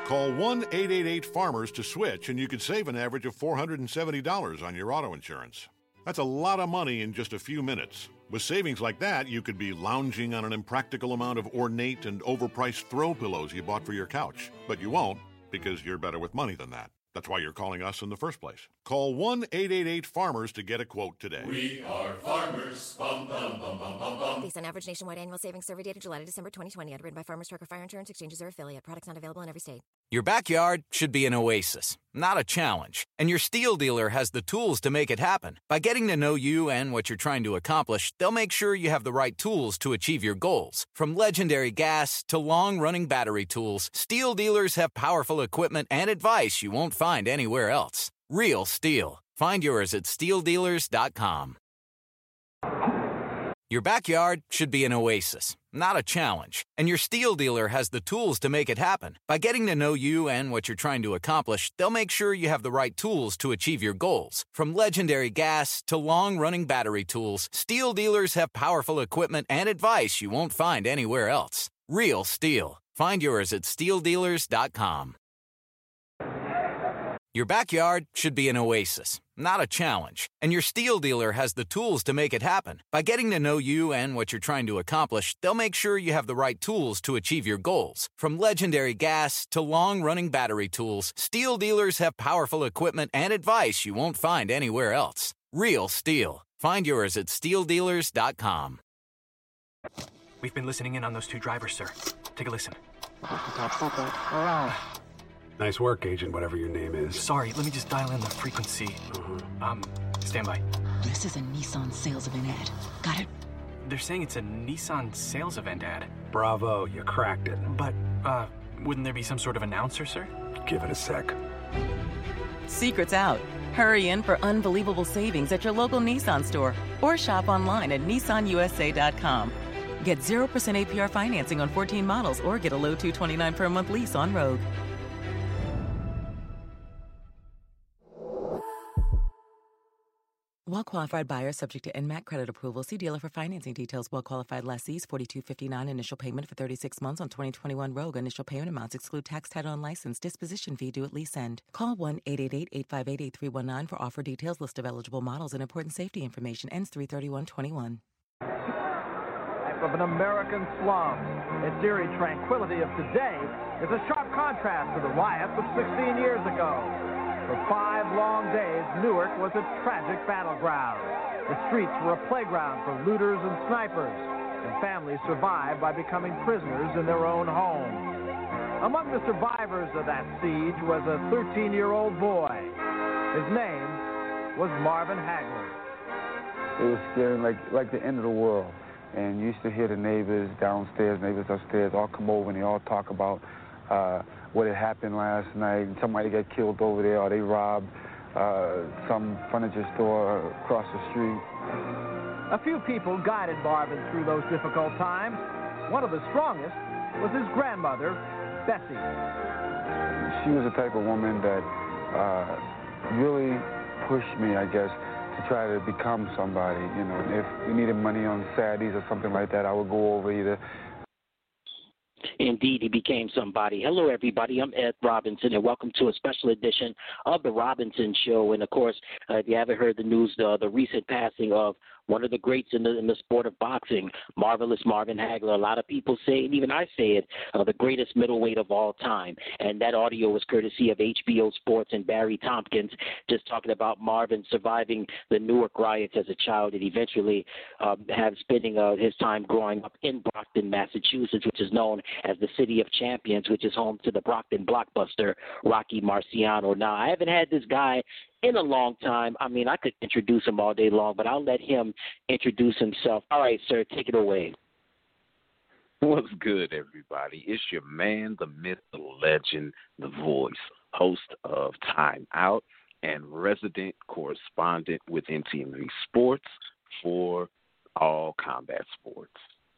Call 1-888-FARMERS to switch, and you could save an average of $470 on your auto insurance. That's a lot of money in just a few minutes. With savings like that, you could be lounging on an impractical amount of ornate and overpriced throw pillows you bought for your couch. But you won't, because you're better with money than that. That's why you're calling us in the first place. Call 1-888-FARMERS to get a quote today. We are farmers. Bum, bum, bum, bum, bum, bum. Based on average nationwide annual savings survey data July to December 2020. Underwritten by Farmers Truck or Fire Insurance Exchanges or affiliate. Products not available in every state. Your backyard should be an oasis, not a challenge. And your Steel dealer has the tools to make it happen. By getting to know you and what you're trying to accomplish, they'll make sure you have the right tools to achieve your goals. From legendary gas to long-running battery tools, Steel dealers have powerful equipment and advice you won't find anywhere else. Real Steel. Find yours at steeldealers.com. Your backyard should be an oasis, not a challenge. And your Steel dealer has the tools to make it happen. By getting to know you and what you're trying to accomplish, they'll make sure you have the right tools to achieve your goals. From legendary gas to long-running battery tools, Steel dealers have powerful equipment and advice you won't find anywhere else. Real Steel. Find yours at steeldealers.com. Your backyard should be an oasis, not a challenge. And your Steel dealer has the tools to make it happen. By getting to know you and what you're trying to accomplish, they'll make sure you have the right tools to achieve your goals. From legendary gas to long-running battery tools, Steel dealers have powerful equipment and advice you won't find anywhere else. Real Steel. Find yours at steeldealers.com. We've been listening in on those two drivers, sir. Take a listen. Nice work, Agent, whatever your name is. Sorry, let me just dial in the frequency. Stand by. This is a Nissan sales event ad. Got it? They're saying it's a Nissan sales event ad. Bravo, you cracked it. But, wouldn't there be some sort of announcer, sir? Give it a sec. Secret's out. Hurry in for unbelievable savings at your local Nissan store or shop online at nissanusa.com. Get 0% APR financing on 14 models or get a low $229 per month lease on Rogue. Well-qualified buyers subject to NMAC credit approval. See dealer for financing details. Well-qualified lessees, $42.59 initial payment for 36 months on 2021 Rogue. Initial payment amounts exclude tax, title, and license. Disposition fee due at lease end. Call 1-888-858-8319 for offer details, list of eligible models, and important safety information. Ends 3/31/21. Of an American slum. Its eerie tranquility of today is a sharp contrast to the riots of 16 years ago. For 5 long days, Newark was a tragic battleground. The streets were a playground for looters and snipers, and families survived by becoming prisoners in their own homes. Among the survivors of that siege was a 13-year-old boy. His name was Marvin Hagler. It was scary, like the end of the world. And you used to hear the neighbors downstairs, neighbors upstairs, all come over and they all talk about what had happened last night. Somebody got killed over there, or they robbed some furniture store across the street. A few people guided Marvin through those difficult times. One of the strongest was his grandmother, Bessie. She was the type of woman that really pushed me, I guess, to try to become somebody. You know, if we needed money on Saturdays or something like that, I would go over either. Indeed, he became somebody. Hello, everybody. I'm Ed Robinson, and welcome to a special edition of The Robinson Show. And, of course, if you haven't heard the news, the recent passing of one of the greats in the sport of boxing, Marvelous Marvin Hagler. A lot of people say, and even I say it, the greatest middleweight of all time. And that audio was courtesy of HBO Sports and Barry Tompkins, just talking about Marvin surviving the Newark riots as a child and eventually spending his time growing up in Brockton, Massachusetts, which is known as the City of Champions, which is home to the Brockton blockbuster Rocky Marciano. Now, I haven't had this guy in a long time. I mean, I could introduce him all day long, but I'll let him introduce himself. All right, sir, take it away. What's good, everybody? It's your man, the myth, the legend, the voice, host of Time Out and resident correspondent with NTMV Sports for all combat sports.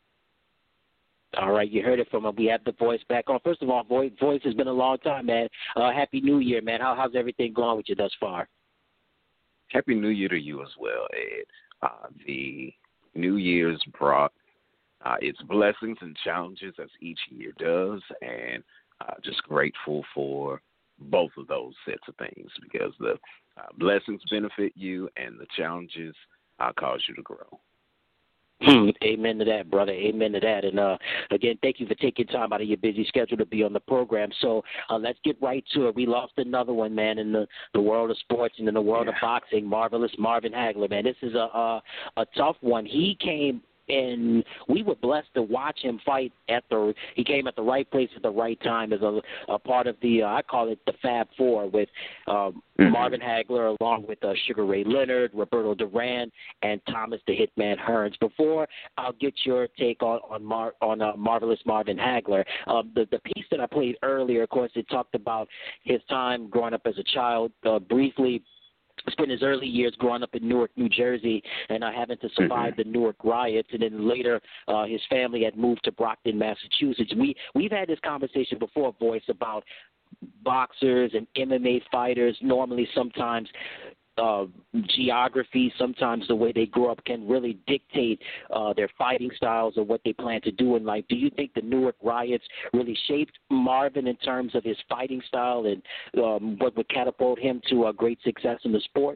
All right, you heard it from him. We have the voice back on. First of all, voice has been a long time, man. Happy New Year, man. How's everything going with you thus far? Happy New Year to you as well, Ed. The New Year's brought its blessings and challenges as each year does, and just grateful for both of those sets of things because the blessings benefit you and the challenges cause you to grow. Amen to that, brother. Amen to that. And again, thank you for taking time out of your busy schedule to be on the program. So let's get right to it. We lost another one, man, in the world of sports and in the world of boxing. Marvelous Marvin Hagler, man. This is a tough one. He came. And we were blessed to watch him fight he came at the right place at the right time as a part of the, I call it the Fab Four with Marvin Hagler along with Sugar Ray Leonard, Roberto Duran, and Thomas the Hitman Hearns. Before I'll get your take on Marvelous Marvin Hagler, the piece that I played earlier, of course, it talked about his time growing up as a child, briefly spent his early years growing up in Newark, New Jersey, and having to survive the Newark riots. And then later, his family had moved to Brockton, Massachusetts. We've had this conversation before, Voice, about boxers and MMA fighters. Normally, sometimes geography, sometimes the way they grow up can really dictate their fighting styles or what they plan to do in life. Do you think the Newark riots really shaped Marvin in terms of his fighting style and what would catapult him to a great success in the sport?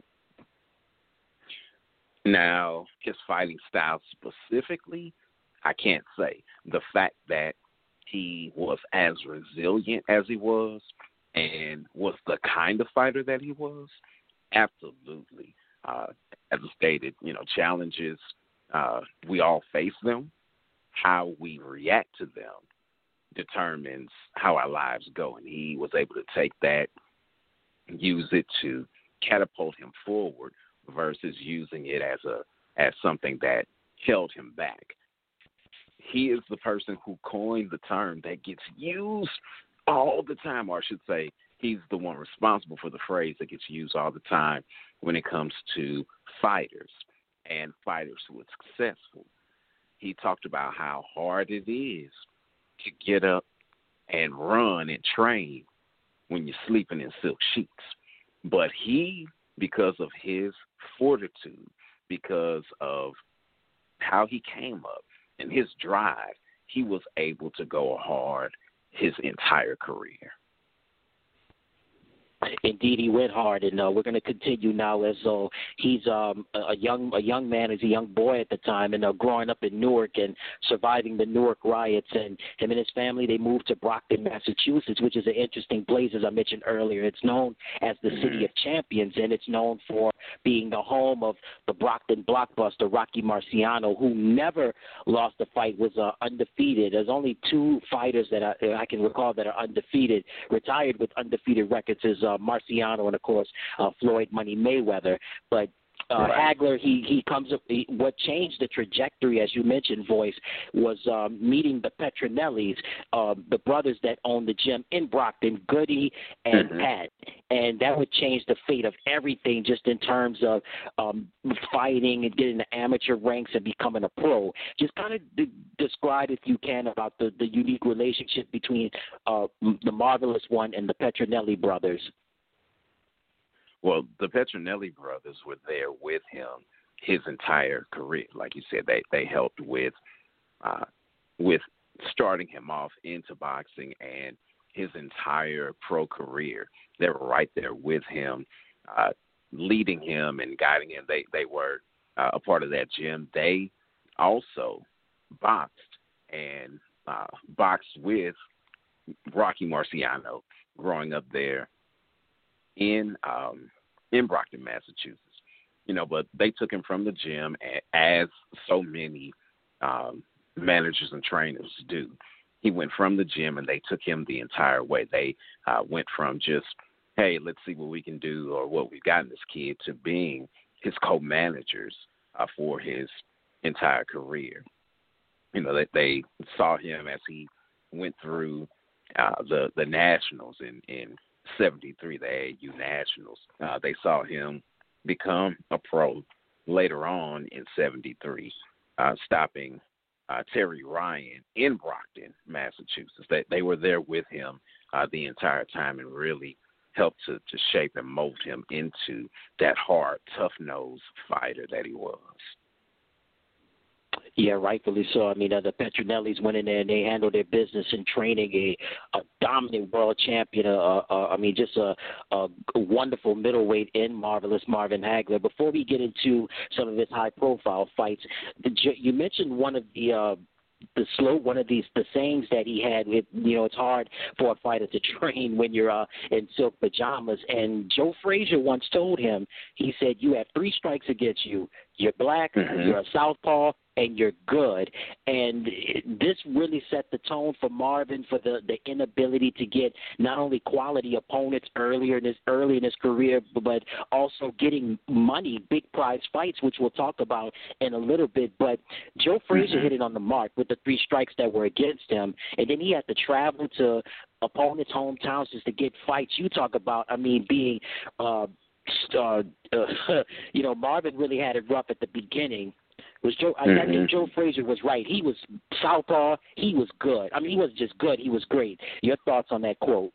Now, his fighting style specifically, I can't say. The fact that he was as resilient as he was and was the kind of fighter that he was, absolutely. As I stated, challenges, we all face them. How we react to them determines how our lives go. And he was able to take that, use it to catapult him forward versus using it as something that held him back. He is the person who coined the term that gets used all the time, or I should say, he's the one responsible for the phrase that gets used all the time when it comes to fighters and fighters who are successful. He talked about how hard it is to get up and run and train when you're sleeping in silk sheets. But he, because of his fortitude, because of how he came up and his drive, he was able to go hard his entire career. Indeed, he went hard, and we're going to continue now as he's a young man, he's a young boy at the time, and growing up in Newark and surviving the Newark riots. And him and his family, they moved to Brockton, Massachusetts, which is an interesting place, as I mentioned earlier. It's known as the City of Champions, and it's known for being the home of the Brockton blockbuster Rocky Marciano, who never lost a fight, was undefeated. There's only two fighters that I can recall that are undefeated, retired with undefeated records, is Marciano and, of course, Floyd Money Mayweather. But Hagler, he comes up. What changed the trajectory, as you mentioned, Voice, was meeting the Petronellis, the brothers that owned the gym in Brockton, Goody and Pat, and that would change the fate of everything, just in terms of fighting and getting the amateur ranks and becoming a pro. Just kind of describe, if you can, about the unique relationship between the Marvelous One and the Petronelli brothers. Well, the Petronelli brothers were there with him his entire career. Like you said, they helped with starting him off into boxing and his entire pro career. They were right there with him, leading him and guiding him. They were a part of that gym. They also boxed and boxed with Rocky Marciano growing up there in Brockton, Massachusetts. But they took him from the gym, as so many managers and trainers do. He went from the gym, and they took him the entire way. They went from just, hey, let's see what we can do or what we've got in this kid, to being his co-managers for his entire career. They saw him as he went through the Nationals in 73, the AAU Nationals. They saw him become a pro later on in 73, stopping Terry Ryan in Brockton, Massachusetts. They were there with him the entire time and really helped to shape and mold him into that hard, tough-nosed fighter that he was. Yeah, rightfully so. I mean, the Petronellis went in there and they handled their business in training a dominant world champion. Just a wonderful middleweight in Marvelous Marvin Hagler. Before we get into some of his high-profile fights, you mentioned one of the sayings that he had with, it's hard for a fighter to train when you're in silk pajamas. And Joe Frazier once told him, he said, you have 3 strikes against you. You're black, you're a southpaw, and you're good. And this really set the tone for Marvin for the inability to get not only quality opponents early in his career, but also getting money, big prize fights, which we'll talk about in a little bit. But Joe Frazier hit it on the mark with the 3 strikes that were against him, and then he had to travel to opponents' hometowns just to get fights. You talk about, being Marvin really had it rough at the beginning. I think Joe Frazier was right. He was southpaw. He was good. He wasn't just good. He was great. Your thoughts on that quote?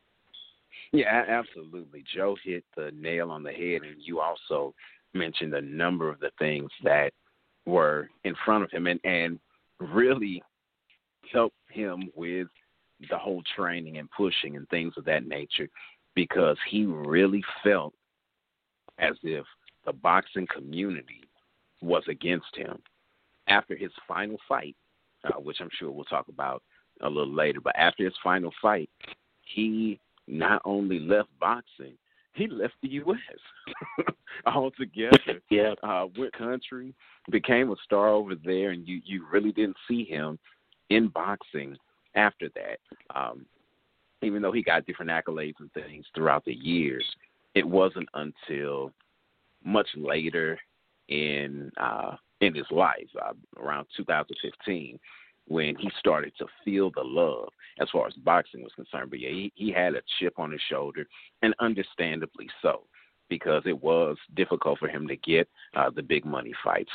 Yeah, absolutely. Joe hit the nail on the head, and you also mentioned a number of the things that were in front of him and really helped him with the whole training and pushing and things of that nature, because he really felt as if the boxing community was against him. After his final fight, which I'm sure we'll talk about a little later, but after his final fight, he not only left boxing, he left the U.S. altogether. Yeah. Went country, became a star over there, and you really didn't see him in boxing after that. Even though he got different accolades and things throughout the years, it wasn't until much later in his life, around 2015, when he started to feel the love as far as boxing was concerned. But yeah, he had a chip on his shoulder, and understandably so, because it was difficult for him to get the big money fights.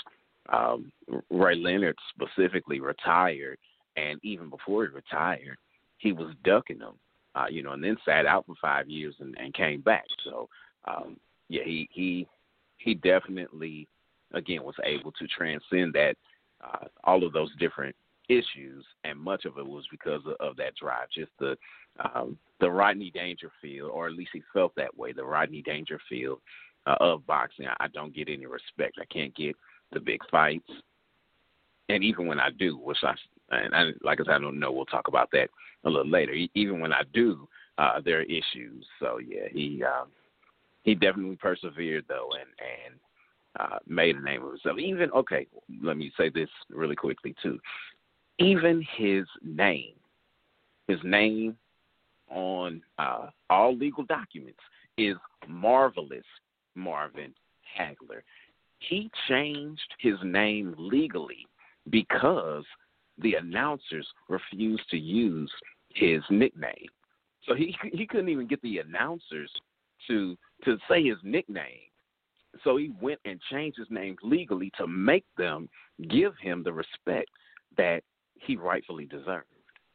Ray Leonard specifically retired, and even before he retired, he was ducking them, and then sat out for 5 years and came back. So, he definitely, again, was able to transcend that, all of those different issues, and much of it was because of that drive, just the Rodney Dangerfield, or at least he felt that way, the Rodney Dangerfield of boxing. I don't get any respect. I can't get the big fights, and even when I do, like I said, I don't know, we'll talk about that a little later. Even when I do, there are issues. So yeah, he definitely persevered though, and made a name of himself. Let me say this really quickly too. Even his name on all legal documents is Marvelous Marvin Hagler. He changed his name legally because the announcers refused to use his nickname. So he couldn't even get the announcers to say his nickname. So he went and changed his name legally to make them give him the respect that he rightfully deserved.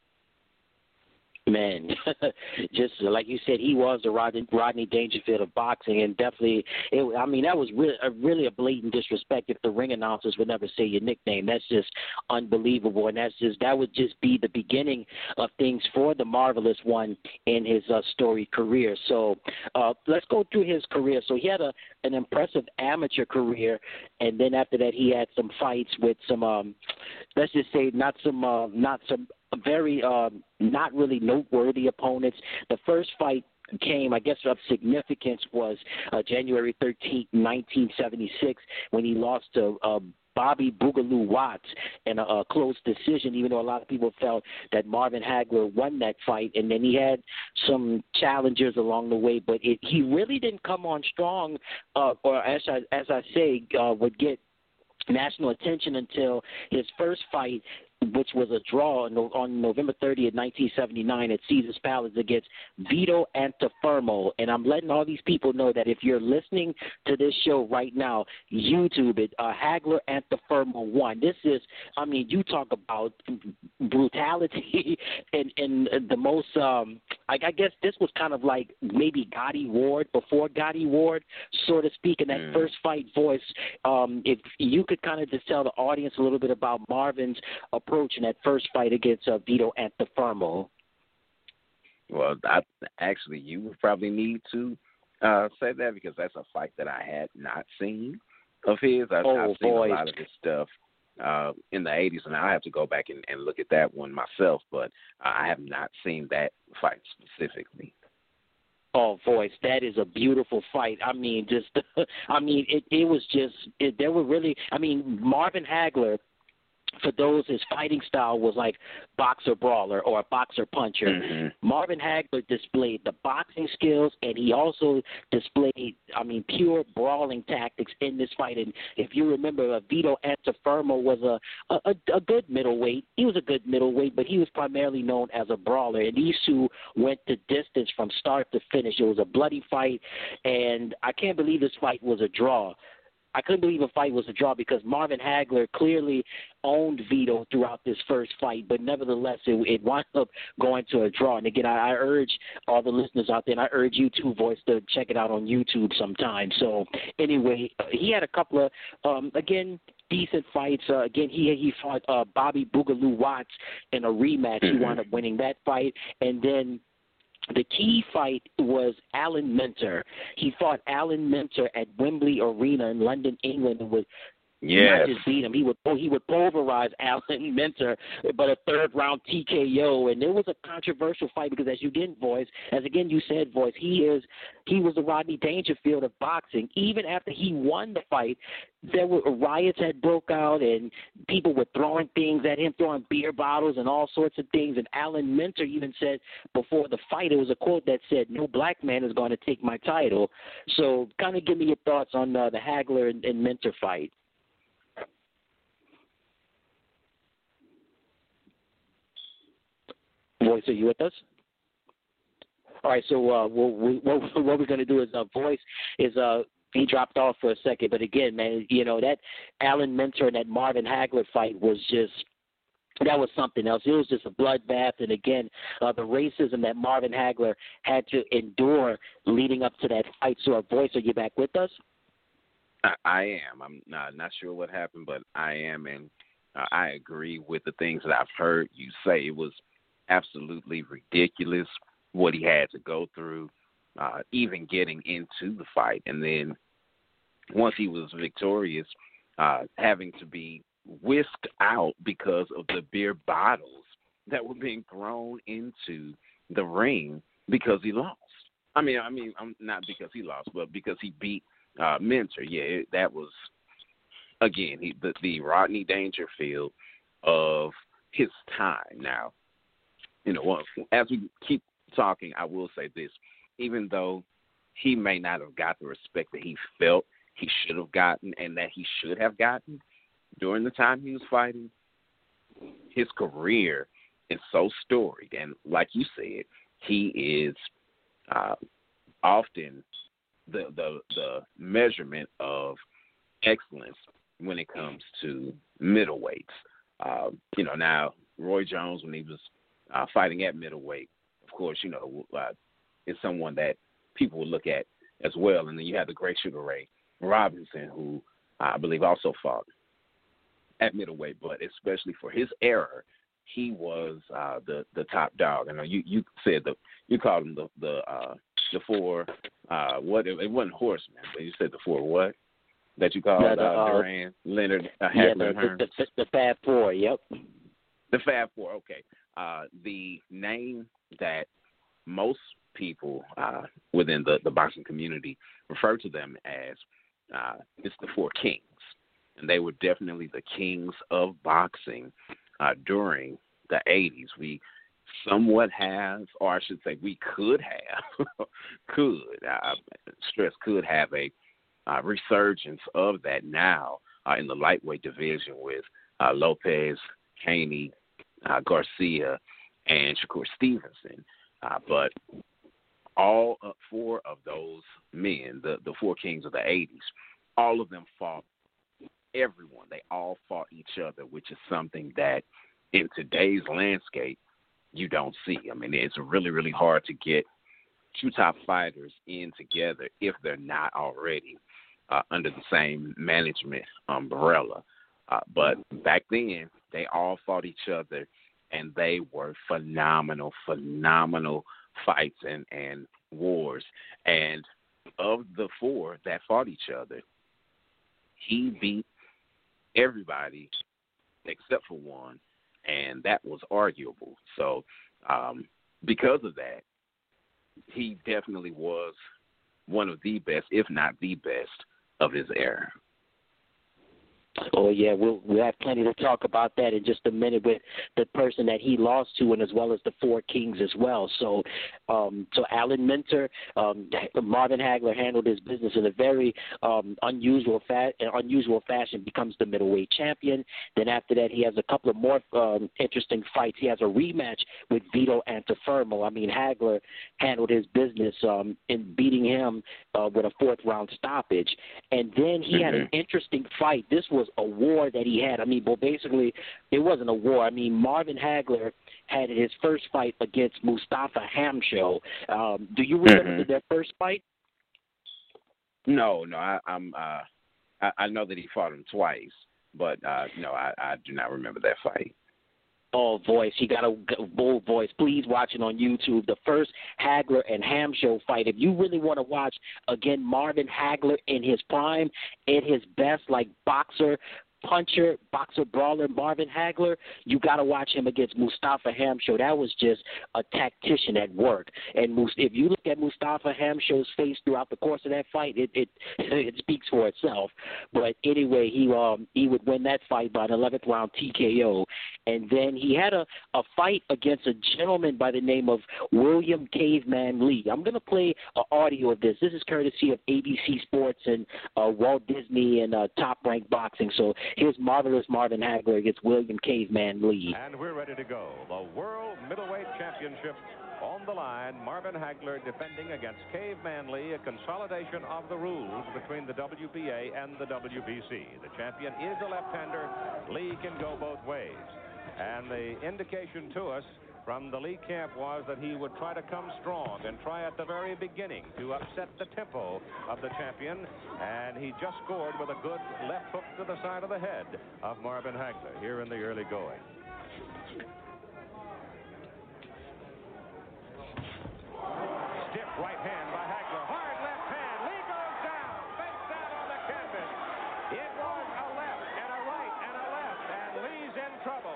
Man, just like you said, he was the Rodney Dangerfield of boxing, and definitely, that was really a blatant disrespect if the ring announcers would never say your nickname. That's just unbelievable, and that would just be the beginning of things for the Marvelous One in his storied career. So let's go through his career. So he had an impressive amateur career, and then after that, he had some fights with some, let's just say, not some very not really noteworthy opponents. The first fight came, I guess, of significance was January 13th, 1976, when he lost to Bobby Boogaloo Watts in a close decision, even though a lot of people felt that Marvin Hagler won that fight. And then he had some challengers along the way, but he really didn't come on strong, or as I say, would get national attention until his first fight which was a draw on November 30th, 1979 at Caesars Palace against Vito Antuofermo. And I'm letting all these people know that if you're listening to this show right now, YouTube it, Hagler Antuofermo won. This is, I mean, you talk about brutality and the most, I guess this was kind of like maybe Gotti Ward before Gotti Ward, so to speak, in that first fight. Voice, if you could kind of just tell the audience a little bit about Marvin's approach in that first fight against Vito Antuofermo. Well, you would probably need to say that because that's a fight that I had not seen of his. I've seen a lot of his stuff in the 80s, and I have to go back and look at that one myself, but I have not seen that fight specifically. Oh, voice, that is a beautiful fight. I mean, it was just, there were really, I mean, Marvin Hagler, for those, his fighting style was like boxer brawler or a boxer puncher. Mm-hmm. Marvin Hagler displayed the boxing skills, and he also displayed, I mean, pure brawling tactics in this fight. And if you remember, Vito Antuofermo was a good middleweight. He was a good middleweight, but he was primarily known as a brawler. And these two went the distance from start to finish. It was a bloody fight, and I can't believe this fight was a draw. I couldn't believe a fight was a draw because Marvin Hagler clearly owned Vito throughout this first fight, but nevertheless, it wound up going to a draw. And again, I urge all the listeners out there, and I urge you too, Voice, to check it out on YouTube sometime. So anyway, he had a couple of, again, decent fights. Again, he fought Bobby Boogaloo Watts in a rematch. He wound up winning that fight. And then the key fight was Alan Minter. He fought Alan Minter at Wembley Arena in London, England, and would not just beat him. He would pulverize Alan Minter, but a third-round TKO. And it was a controversial fight because, as you didn't voice, as again you said, Voice, he was the Rodney Dangerfield of boxing. Even after he won the fight, there were riots had broke out, and people were throwing things at him, throwing beer bottles and all sorts of things. And Alan Minter even said before the fight, it was a quote that said, "No black man is going to take my title." So kind of give me your thoughts on the Hagler and Minter fight. Voice, are you with us? All right, so what we're going to do is Voice is he dropped off for a second, but again, man, you know, that Alan Minter and that Marvin Hagler fight was just, that was something else. It was just a bloodbath, and again, the racism that Marvin Hagler had to endure leading up to that fight. So, Voice, are you back with us? I am. I'm not sure what happened, but I am, and I agree with the things that I've heard you say. It was absolutely ridiculous what he had to go through, even getting into the fight. And then once he was victorious, having to be whisked out because of the beer bottles that were being thrown into the ring because he lost. I mean, not because he lost, but because he beat Minter. Yeah, that was, again, the Rodney Dangerfield of his time. Now, you know, as we keep talking, I will say this. Even though he may not have got the respect that he felt he should have gotten and that he should have gotten during the time he was fighting, his career is so storied. And like you said, he is often the measurement of excellence when it comes to middleweights. You know, now Roy Jones, when he was fighting at middleweight, of course, you know, is someone that people will look at as well. And then you have the great Sugar Ray Robinson, who I believe also fought at middleweight, but especially for his era, he was the top dog. I know you said you called him the four what it wasn't horsemen, but you said the four what that you called Duran, Leonard, Hagler, and Hearns. The Fab Four. Yep. The Fab Four. Okay. The name that most people within the boxing community refer to them as is the Four Kings. And they were definitely the kings of boxing during the 80s. We somewhat have, or I should say we could have, could have a resurgence of that now in the lightweight division with Lopez, Haney, Garcia, and Shakur Stevenson. But all four of those men, the four kings of the 80s, all of them fought everyone. They all fought each other, which is something that in today's landscape you don't see. I mean, it's really, really hard to get two top fighters in together if they're not already under the same management umbrella. But back then, they all fought each other, and they were phenomenal fights and wars. And of the four that fought each other, he beat everybody except for one, and that was arguable. So because of that, he definitely was one of the best, if not the best, of his era. Oh, yeah, we'll have plenty to talk about that in just a minute with the person that he lost to, and as well as the four kings as well. So Alan Minter, Marvin Hagler handled his business in a very unusual fashion, becomes the middleweight champion. Then after that, he has a couple of more interesting fights. He has a rematch with Vito Antuofermo. I mean, Hagler handled his business in beating him with a fourth-round stoppage. And then he had an interesting fight. This was a war that he had. I mean, well, basically, it wasn't a war. I mean, Marvin Hagler had his first fight against Mustafa Hamsho. Do you remember their first fight? No. I know that he fought him twice, but no, I do not remember that fight. Oh, voice. He got a bold voice. Please watch it on YouTube. The first Hagler and Hamsho fight. If you really want to watch, again, Marvin Hagler in his prime, at his best, like boxer, puncher, boxer, brawler, Marvin Hagler, you got to watch him against Mustafa Hamsho. That was just a tactician at work. And if you look at Mustafa Hamsho's face throughout the course of that fight, it speaks for itself. But anyway, he would win that fight by an 11th round TKO. And then he had a fight against a gentleman by the name of William Caveman Lee. I'm going to play an audio of this. This is courtesy of ABC Sports and Walt Disney and Top Rank Boxing. So here's Marvelous Marvin Hagler against William Caveman Lee. And we're ready to go. The World Middleweight Championship on the line. Marvin Hagler defending against Caveman Lee, a consolidation of the rules between the WBA and the WBC. The champion is a left-hander. Lee can go both ways. And the indication to us from the Lee camp was that he would try to come strong and try at the very beginning to upset the tempo of the champion. And he just scored with a good left hook to the side of the head of Marvin Hagler here in the early going. Stiff right hand by Hagler. Hard left hand. Lee goes down. Face down on the canvas. It was a left and a right and a left. And Lee's in trouble.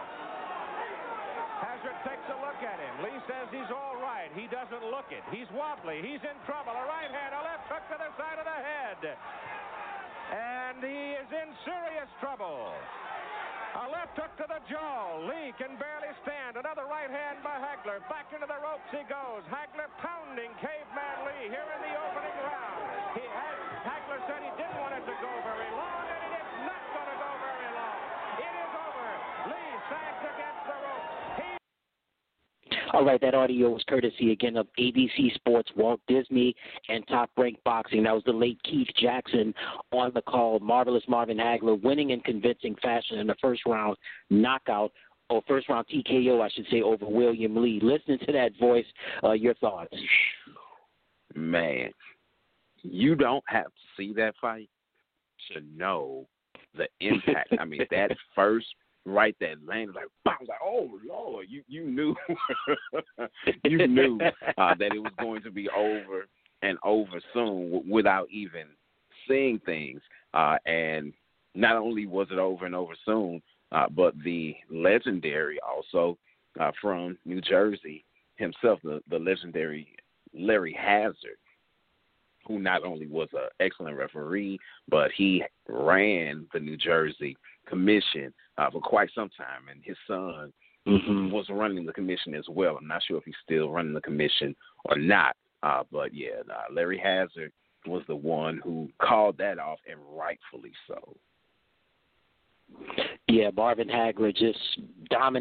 Hazard takes a look at him. Lee says he's all right. He doesn't look it. He's wobbly. He's in trouble. A right hand, a left hook to the side of the head. And he is in serious trouble. A left hook to the jaw. Lee can barely stand. Another right hand by Hagler. Back into the ropes he goes. Hagler pounding Caveman Lee here in the opening round. Hagler said he didn't want it to go very long, and it is not going to go very long. It is over. Lee sags against the ropes. All right, that audio was courtesy, again, of ABC Sports, Walt Disney, and Top Rank Boxing. That was the late Keith Jackson on the call. Marvelous Marvin Hagler winning in convincing fashion in the first round knockout, or first round TKO, I should say, over William Lee. Listening to that voice, your thoughts? Man, you don't have to see that fight to know the impact. I mean, that first right that landed like, I was like, oh Lord, you knew you knew that it was going to be over and over soon without even seeing things. And not only was it over and over soon, but the legendary also from New Jersey himself, the legendary Larry Hazard, who not only was an excellent referee, but he ran the New Jersey Commission for quite some time, and his son was running the commission as well. I'm not sure if he's still running the commission or not, but yeah, Larry Hazard was the one who called that off, and rightfully so. Yeah, Marvin Hagler just dominant,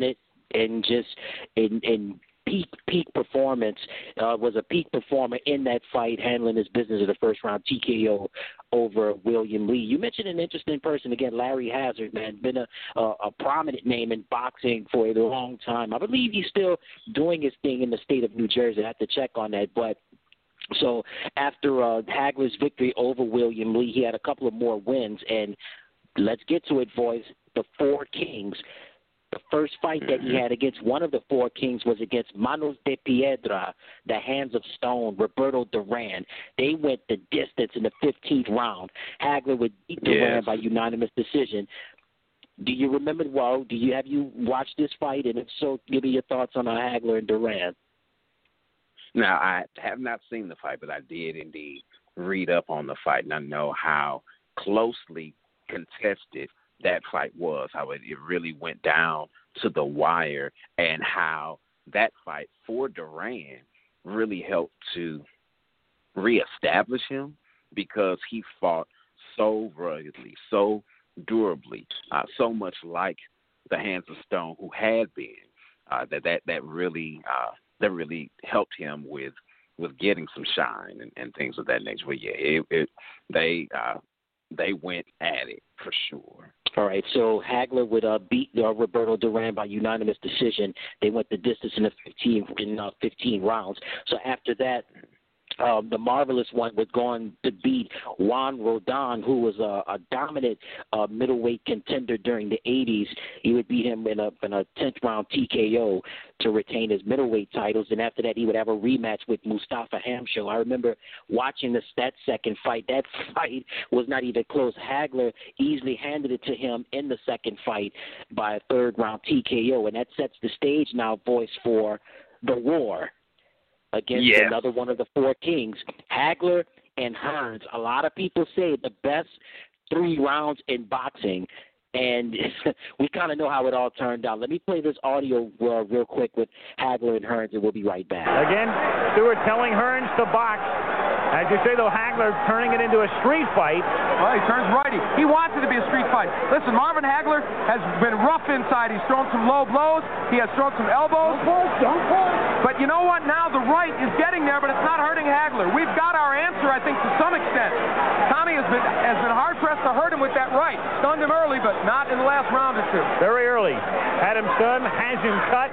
and just in peak performance, was a peak performer in that fight, handling his business at the first round TKO over William Lee. You mentioned an interesting person again, Larry Hazard, man, been a prominent name in boxing for a long time. I believe he's still doing his thing in the state of New Jersey. I have to check on that, but. So after Hagler's victory over William Lee, he had a couple of more wins, and let's get to it, boys. The Four Kings. The first fight that he had against one of the Four Kings was against Manos de Piedra, the Hands of Stone, Roberto Duran. They went the distance in the 15th round. Hagler would beat Duran by unanimous decision. Do you remember? Well, have you watched this fight? And if so, give me your thoughts on Hagler and Duran. Now, I have not seen the fight, but I did indeed read up on the fight, and I know how closely contested that fight was, how it really went down to the wire, and how that fight for Duran really helped to reestablish him because he fought so ruggedly, so durably, so much like the Hands of Stone who had been, that really helped him with getting some shine and things of that nature. But yeah, they went at it for sure. All right, so Hagler would beat Roberto Duran by unanimous decision. They went the distance in 15 rounds. So after that, the Marvelous One was going to beat Juan Rodon, who was a dominant middleweight contender during the 80s. He would beat him in a 10th round TKO to retain his middleweight titles. And after that, he would have a rematch with Mustafa Hamsho. I remember watching that second fight. That fight was not even close. Hagler easily handed it to him in the second fight by a third round TKO. And that sets the stage now, boys, for the war against another one of the Four Kings, Hagler and Hearns. A lot of people say the best 3 rounds in boxing, and we kind of know how it all turned out. Let me play this audio real quick with Hagler and Hearns, and we'll be right back. Again, Stewart telling Hearns to box. As you say, though, Hagler turning it into a street fight. Well, he turns righty. He wants it to be a street fight. Listen, Marvin Hagler has been rough inside. He's thrown some low blows. He has thrown some elbows. But you know what? Now the right is getting there, but it's not hurting Hagler. We've got our answer, I think, to some extent. Tommy has been hard-pressed to hurt him with that right. Stunned him early, but not in the last round or two. Very early. Had him stunned, has him cut.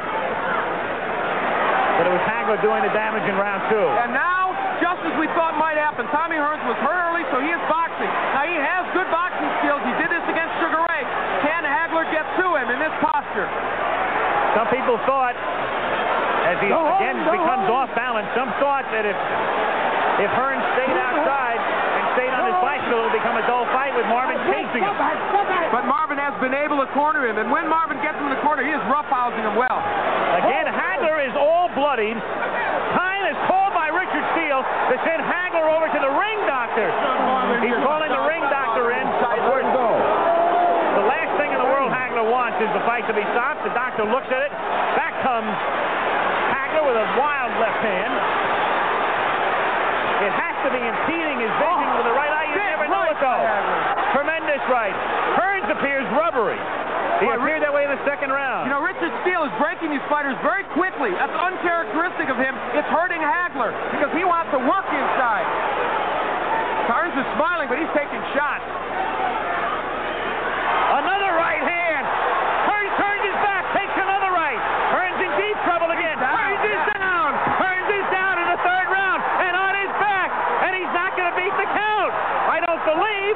But it was Hagler doing the damage in round 2. And now, just as we thought might happen, Tommy Hearns was hurt early, so he is boxing. Now, he has good boxing skills. He did this against Sugar Ray. Can Hagler get to him in this posture? Some people thought, as he again becomes off balance, some thought that if Hearns stayed outside and stayed on his bicycle, it would become a dull fight with Marvin chasing him. But Marvin has been able to corner him, and when Marvin gets him in the corner, he is roughhousing him well. Again, Hagler is all bloodied. Time is called by Richard Steele to send Hagler over to the ring doctor. He's calling the ring doctor in. The last thing in the world Hagler wants is the fight to be stopped. The doctor looks at it. Back comes Hagler with a wild left hand. It has to be impeding his vision with the right eye. You never know it, though. Tremendous right. Hearns appears rubbery. He appeared that way in the second round. You know, Richard Steele is breaking these fighters very quickly. That's uncharacteristic of him. It's hurting Hagler because he wants to work inside. Hearns is smiling, but he's taking shots. Another right hand. Hearns turns his back, takes another right. Hearns in deep trouble again. Hearns is down. Hearns is down in the third round and on his back. And he's not going to beat the count. I don't believe.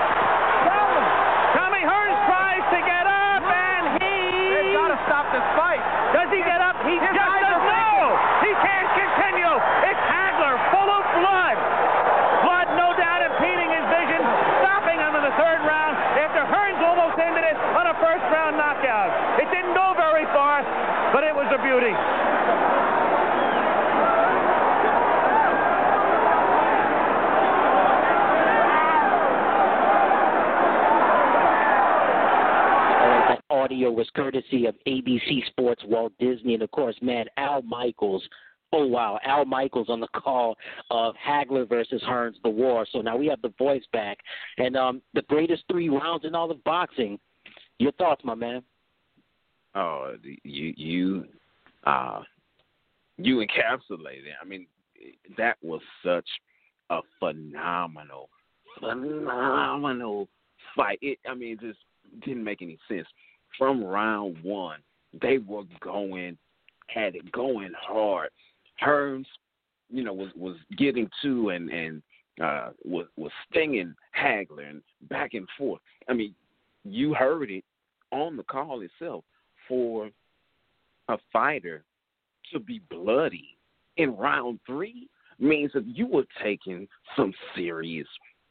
Tommy Hearns tries to get up, and they've got to stop this fight. Does he get up? He just doesn't know. He can't continue. It's Hagler, full of blood. Blood, no doubt, impeding his vision, stopping him in the third round after Hearns almost ended it on a first-round knockout. It didn't go very far, but it was a beauty. Audio was courtesy of ABC Sports, Walt Disney, and of course, man, Al Michaels. Oh, wow, Al Michaels on the call of Hagler versus Hearns, the war. So now we have the voice back. And the greatest 3 rounds in all of boxing. Your thoughts, my man? Oh, you encapsulated it. I mean, that was such a phenomenal fight. It just didn't make any sense. From round one, they were going hard. Hearns, was getting to and was stinging Hagler and back and forth. I mean, you heard it on the call itself. For a fighter to be bloody in round three means that you were taking some serious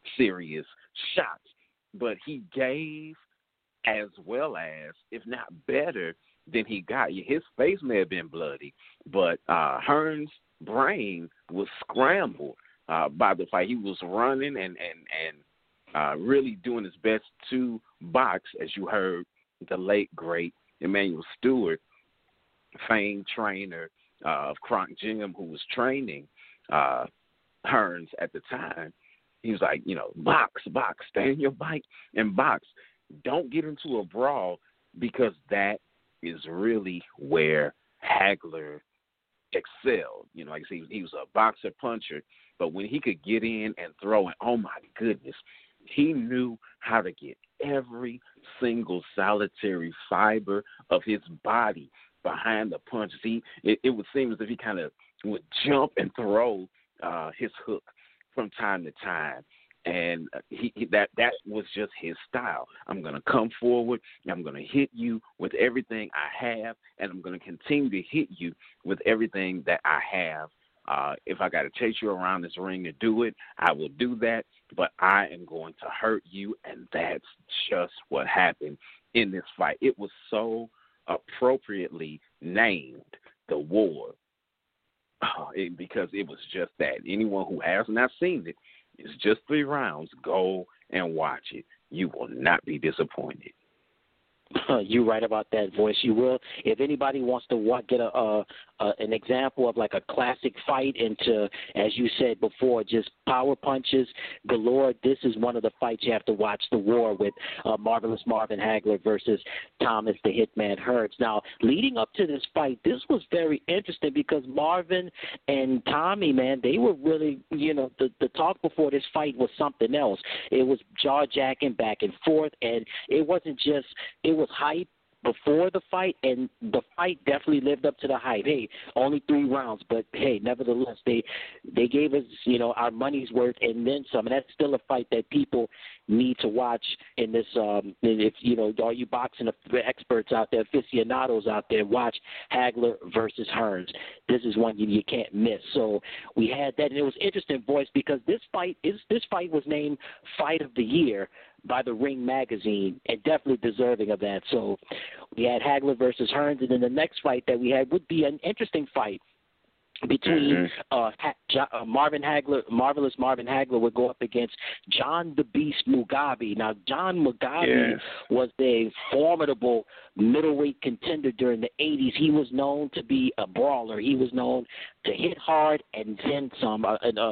shots. But he gave as well as, if not better, than he got. His face may have been bloody, but Hearns' brain was scrambled by the fight. He was running and really doing his best to box, as you heard the late, great Emanuel Stewart, famed trainer of Kronk Jim, who was training Hearns at the time. He was like, box, stay in your bike and box. Don't get into a brawl, because that is really where Hagler excelled. Like I said, he was a boxer puncher, but when he could get in and throw, and oh my goodness, he knew how to get every single solitary fiber of his body behind the punches. It would seem as if he kind of would jump and throw his hook from time to time. And that was just his style. I'm going to come forward, I'm going to hit you with everything I have, and I'm going to continue to hit you with everything that I have. If I got to chase you around this ring to do it, I will do that, but I am going to hurt you, and that's just what happened in this fight. It was so appropriately named The War, because it was just that. Anyone who has not seen it, it's just 3 rounds. Go and watch it. You will not be disappointed. You're right about that, Voice. You will. If anybody wants to get an example of like a classic fight into, as you said before, just power punches galore, this is one of the fights you have to watch, The War, with Marvelous Marvin Hagler versus Thomas the Hitman Hearns. Now, leading up to this fight, this was very interesting because Marvin and Tommy, man, they were really, the talk before this fight was something else. It was jaw-jacking back and forth, and it wasn't just, it was hype before the fight, and the fight definitely lived up to the hype. Hey, only 3 rounds, but hey, nevertheless, they gave us, our money's worth and then some, and that's still a fight that people need to watch in this. If all you boxing experts out there, aficionados out there, watch Hagler versus Hearns. This is one you can't miss. So we had that, and it was interesting, Voice, because this fight was named Fight of the Year by the Ring magazine, and definitely deserving of that. So we had Hagler versus Hearns, and then the next fight that we had would be an interesting fight between Marvin Hagler. Marvelous Marvin Hagler would go up against John the Beast Mugabe. Now, John Mugabe was a formidable middleweight contender during the 80s. He was known to be a brawler. He was known to hit hard and then some,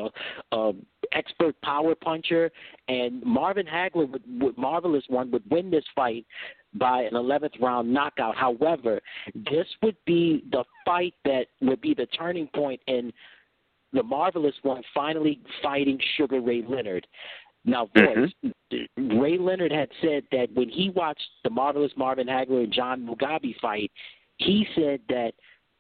expert power puncher. And Marvin Hagler, Marvelous One, would win this fight by an 11th round knockout. However, this would be the fight that would be the turning point in the Marvelous One finally fighting Sugar Ray Leonard. Now, Voice, Ray Leonard had said that when he watched the Marvelous Marvin Hagler and John Mugabe fight, he said that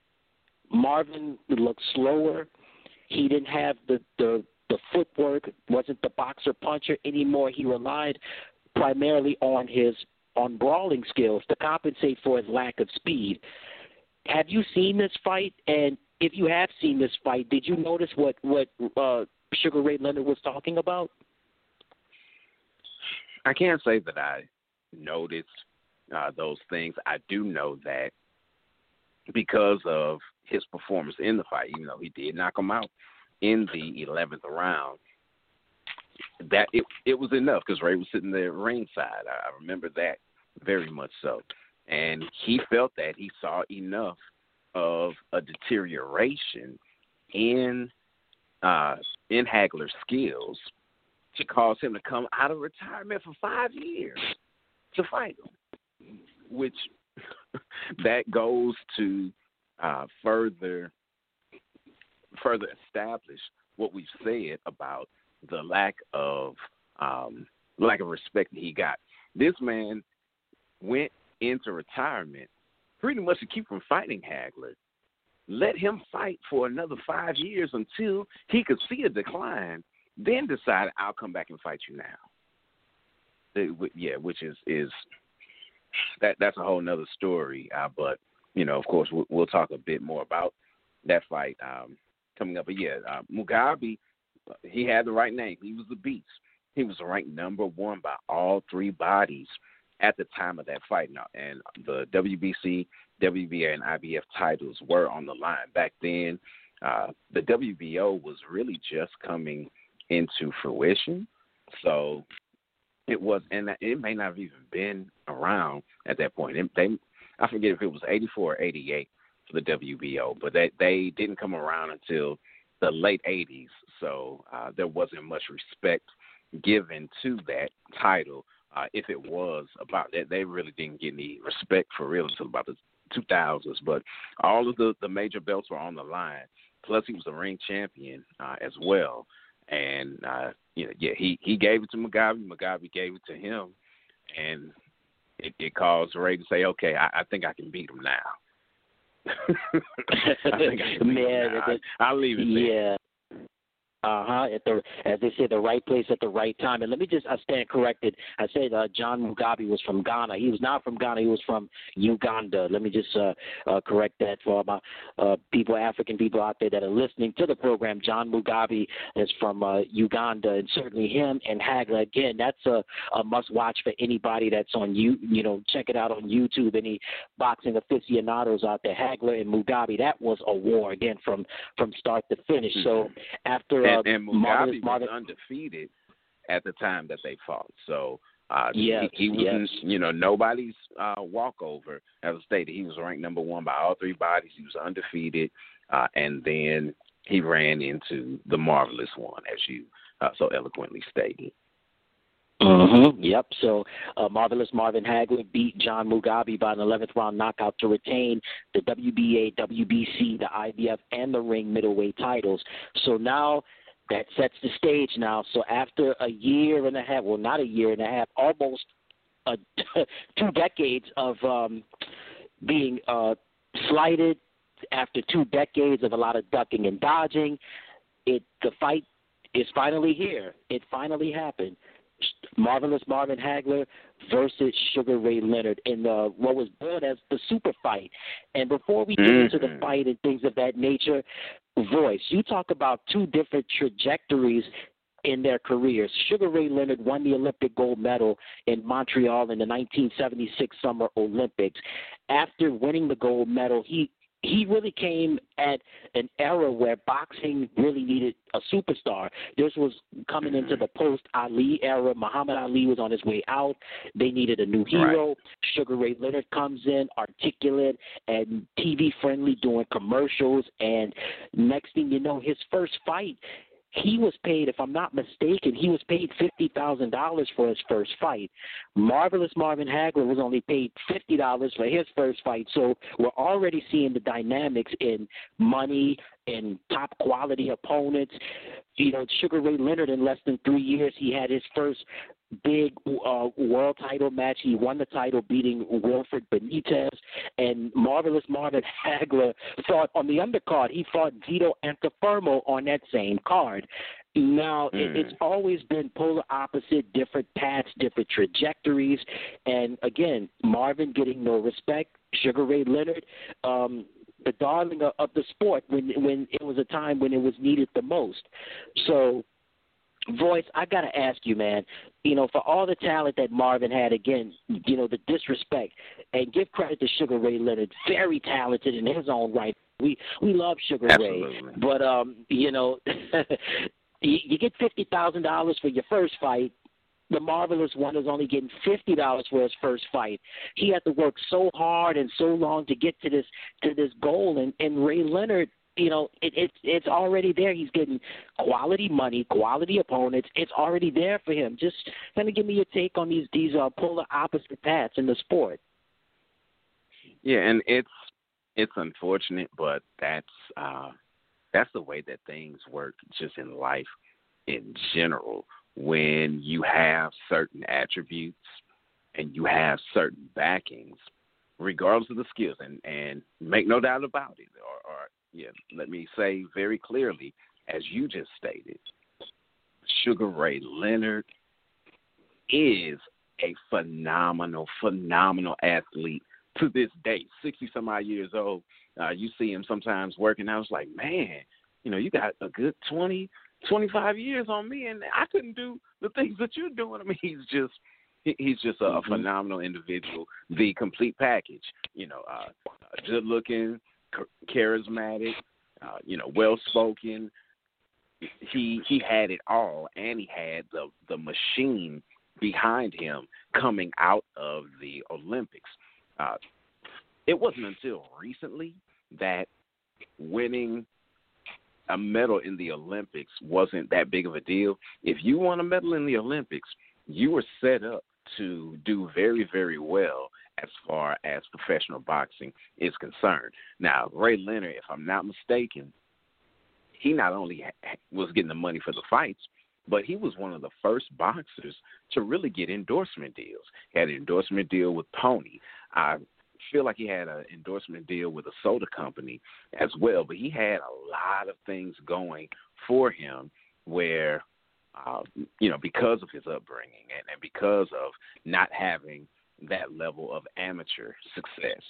Marvin looked slower. He didn't have the footwork, wasn't the boxer puncher anymore. He relied primarily on brawling skills to compensate for his lack of speed. Have you seen this fight? And if you have seen this fight, did you notice what Sugar Ray Leonard was talking about? I can't say that I noticed those things. I do know that because of his performance in the fight, even though he did knock him out in the 11th round, that it was enough because Ray was sitting there ringside. I remember that very much so. And he felt that he saw enough of a deterioration in Hagler's skills to cause him to come out of retirement for 5 years to fight him, which that goes to further establish what we've said about the lack of respect that he got. This man went into retirement pretty much to keep from fighting Hagler. Let him fight for another 5 years until he could see a decline, then decide, I'll come back and fight you now. Which is that's a whole nother story. But, of course, we'll talk a bit more about that fight coming up. But, Mugabi, he had the right name. He was the beast. He was ranked number 1 by all 3 bodies at the time of that fight. Now, and the WBC, WBA, and IBF titles were on the line. Back then, the WBO was really just coming into fruition. So it was, and it may not have even been around at that point. I forget if it was 84 or 88 for the WBO, but they didn't come around until the late 80s. So there wasn't much respect given to that title. If it was about that, they really didn't get any respect for real until about the 2000s. But all of the major belts were on the line. Plus, he was a ring champion as well. And he gave it to Mugabi. Mugabi gave it to him, and it caused Ray to say, "Okay, I think I can beat him now." I think I can beat him now. I'll leave it there. Yeah. As they say, the right place at the right time. And let me I stand corrected. I said John Mugabi was from Ghana. He was not from Ghana. He was from Uganda. Let me just correct that for my African people out there that are listening to the program. John Mugabi is from Uganda, and certainly him and Hagler. Again, that's a must-watch for anybody that's on check it out on YouTube. Any boxing aficionados out there, Hagler and Mugabi, that was a war again from start to finich. So after and Mugabi was undefeated at the time that they fought. So he wasn't, nobody's walkover. As I stated, he was ranked number 1 by all 3 bodies. He was undefeated, and then he ran into the Marvelous One, as you so eloquently stated. Mm-hmm. Yep. So Marvelous Marvin Hagler beat John Mugabi by an 11th round knockout to retain the WBA, WBC, the IBF, and the ring middleweight titles. So now that sets the stage now. So after a year and a half, well, not a year and a half, almost 2 decades of being slighted, after 2 decades of a lot of ducking and dodging, the fight is finally here. It finally happened. Marvelous Marvin Hagler versus Sugar Ray Leonard in what was born as the super fight. And before we get into the fight and things of that nature, Voice, you talk about 2 different trajectories in their careers. Sugar Ray Leonard won the Olympic gold medal in Montreal in the 1976 Summer Olympics. After winning the gold medal, he really came at an era where boxing really needed a superstar. This was coming into the post-Ali era. Muhammad Ali was on his way out. They needed a new hero. Right. Sugar Ray Leonard comes in, articulate and TV-friendly, doing commercials. And next thing you know, his first fight, he was paid, if I'm not mistaken, he was paid $50,000 for his first fight. Marvelous Marvin Hagler was only paid $50 for his first fight. So we're already seeing the dynamics in money and top quality opponents. Sugar Ray Leonard, in less than 3 years, he had his first big world title match. He won the title, beating Wilfred Benitez. And Marvelous Marvin Hagler fought on the undercard. He fought Vito Antuofermo on that same card. Now, it's always been polar opposite, different paths, different trajectories. And again, Marvin getting no respect. Sugar Ray Leonard, the darling of the sport when it was a time when it was needed the most. So, Voice, I got to ask you, man, for all the talent that Marvin had, again, the disrespect, and give credit to Sugar Ray Leonard, very talented in his own right. We love Sugar Ray, but, you get $50,000 for your first fight. The Marvelous One is only getting $50 for his first fight. He had to work so hard and so long to get to this goal, and Ray Leonard, it's already there. He's getting quality money, quality opponents. It's already there for him. Just kind of give me your take on these polar opposite paths in the sport. Yeah, and it's unfortunate, but that's the way that things work just in life in general. When you have certain attributes and you have certain backings, regardless of the skills, and make no doubt about it, let me say very clearly, as you just stated, Sugar Ray Leonard is a phenomenal athlete to this day. 60-some-odd years old. You see him sometimes working out. It's like, man, you got a good 20, 25 years on me, and I couldn't do the things that you're doing. I mean, he's just a phenomenal individual, the complete package. Good looking, charismatic, well spoken. He had it all, and he had the machine behind him coming out of the Olympics. It wasn't until recently that winning a medal in the Olympics wasn't that big of a deal. If you won a medal in the Olympics, you were set up to do very, very well as far as professional boxing is concerned. Now, Ray Leonard, if I'm not mistaken, he not only was getting the money for the fights, but he was one of the first boxers to really get endorsement deals. He had an endorsement deal with Pony. I feel like he had an endorsement deal with a soda company as well, but he had a lot of things going for him where, because of his upbringing and because of not having that level of amateur success,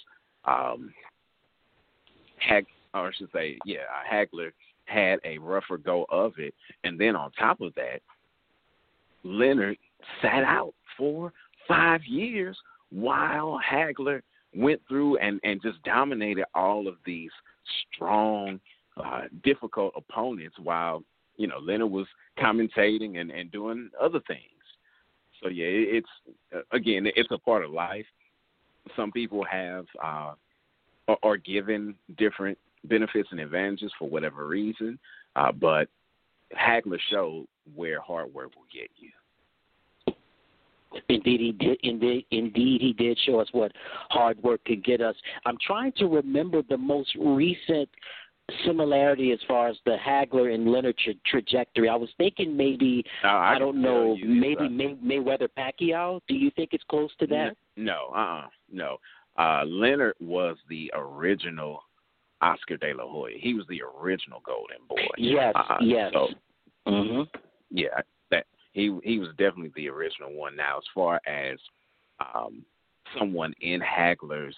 Hagler had a rougher go of it. And then on top of that, Leonard sat out for 5 years while Hagler went through and just dominated all of these strong, difficult opponents while, Leonard was commentating and doing other things. So, yeah, it's a part of life. Some people have are given different benefits and advantages for whatever reason, but Hagler showed where hard work will get you. Indeed, he did. Indeed, he did show us what hard work could get us. I'm trying to remember the most recent similarity as far as the Hagler and Leonard trajectory. I was thinking maybe, I don't know, maybe Mayweather Pacquiao. Do you think it's close to that? No. Leonard was the original Oscar De La Hoya. He was the original Golden Boy. Yes. So, yeah, that he was definitely the original one. Now, as far as someone in Hagler's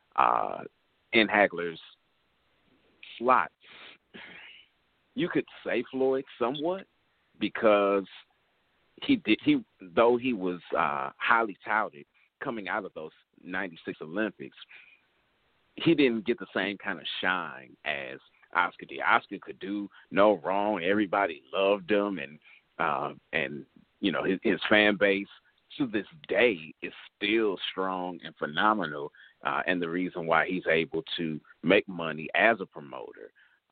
slot, you could say Floyd somewhat, because though he was highly touted coming out of those 96 Olympics, he didn't get the same kind of shine as Oscar did. Oscar could do no wrong. Everybody loved him, and his fan base to this day is still strong and phenomenal, and the reason why he's able to make money as a promoter.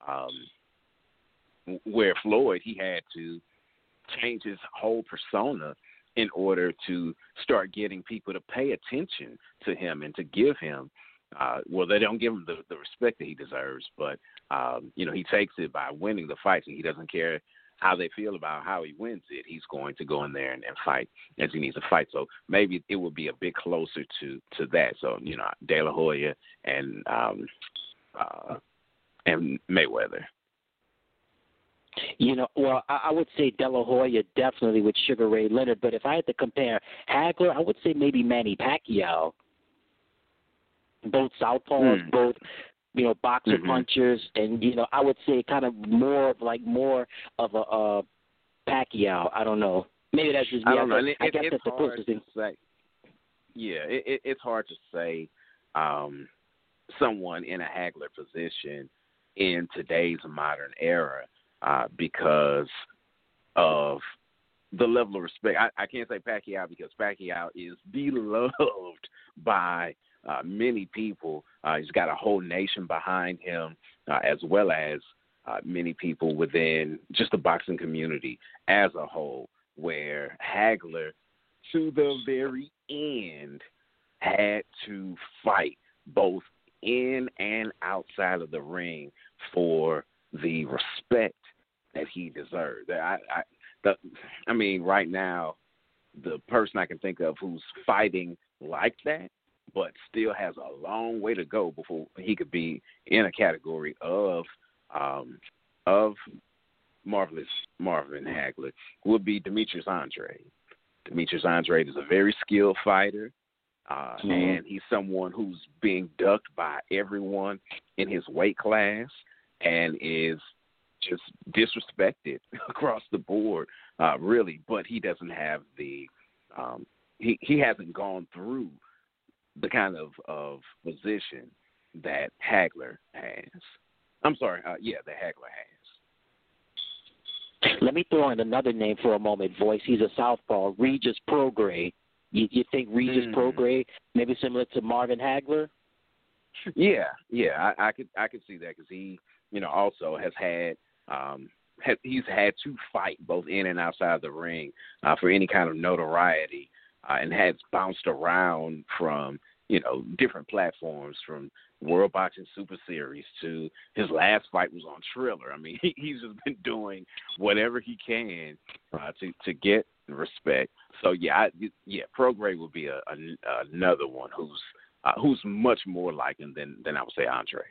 Where Floyd, he had to change his whole persona in order to start getting people to pay attention to him and to give him, they don't give him the respect that he deserves, but, he takes it by winning the fights, and he doesn't care how they feel about how he wins it. He's going to go in there and fight as he needs to fight. So maybe it would be a bit closer to that. So, De La Hoya and Mayweather. I would say De La Hoya definitely with Sugar Ray Leonard, but if I had to compare Hagler, I would say maybe Manny Pacquiao. Both southpaws, both, boxer punchers, and, I would say kind of more of a Pacquiao. I don't know. Maybe that's just me. I don't know. I guess that's the closest thing. It's hard to say someone in a Hagler position in today's modern era because of the level of respect. I can't say Pacquiao because Pacquiao is beloved by many people. He's got a whole nation behind him, as well as many people within just the boxing community as a whole, where Hagler, to the very end, had to fight both in and outside of the ring for the respect that he deserves. I mean, right now, the person I can think of who's fighting like that, but still has a long way to go before he could be in a category of Marvelous Marvin Hagler, would be Demetrius Andrade. Demetrius Andrade is a very skilled fighter, and he's someone who's being ducked by everyone in his weight class and is just disrespected across the board, really. But he doesn't have the he hasn't gone through the kind of position that Hagler has. I'm sorry, that Hagler has. Let me throw in another name for a moment, Voice. He's a southpaw, Regis Prograis. You think Regis Prograis maybe similar to Marvin Hagler? Yeah, I could see that because he, also has had he's had to fight both in and outside the ring for any kind of notoriety, and has bounced around from different platforms, from World Boxing Super Series to his last fight was on Triller. I mean, he's just been doing whatever he can to get respect. So Prograis would be another one who's much more like him than I would say Andre.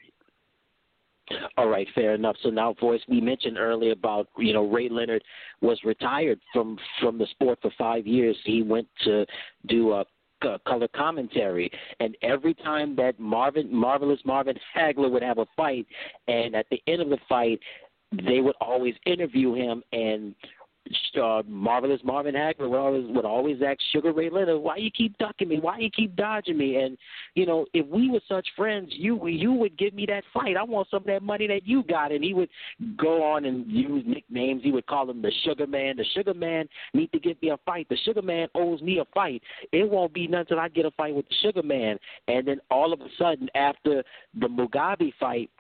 All right, fair enough. So now, Voice, we mentioned earlier about, Ray Leonard was retired from the sport for 5 years. He went to do color commentary, and every time that Marvelous Marvin Hagler would have a fight, and at the end of the fight, they would always interview him, and Marvelous Marvin Hagler would always ask Sugar Ray Leonard, why you keep ducking me? Why you keep dodging me? And, if we were such friends, you would give me that fight. I want some of that money that you got. And he would go on and use nicknames. He would call him the Sugar Man. The Sugar Man need to give me a fight. The Sugar Man owes me a fight. It won't be nothing until I get a fight with the Sugar Man. And then all of a sudden, after the Mugabe fight,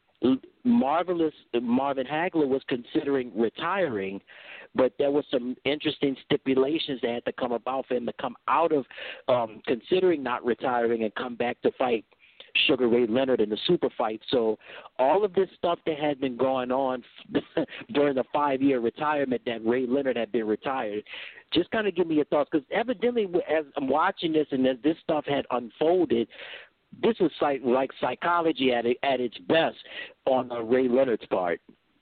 Marvelous Marvin Hagler was considering retiring, but there were some interesting stipulations that had to come about for him to come out of considering not retiring and come back to fight Sugar Ray Leonard in the super fight. So all of this stuff that had been going on during the 5-year retirement that Ray Leonard had been retired, just kind of give me your thoughts, because evidently as I'm watching this and as this stuff had unfolded, this was like psychology at its best on Ray Leonard's part.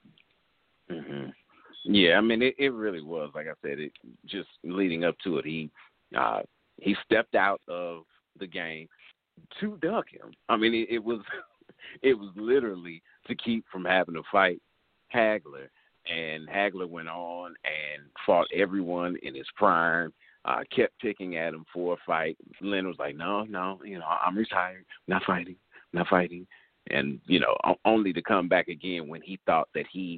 Mm-hmm. Yeah, I mean, it really was. Like I said, it just leading up to it, he stepped out of the game to duck him. I mean, it was literally to keep from having to fight Hagler, and Hagler went on and fought everyone in his prime. Kept picking at him for a fight. Leonard was like, no, I'm retired, not fighting, and only to come back again when he thought that he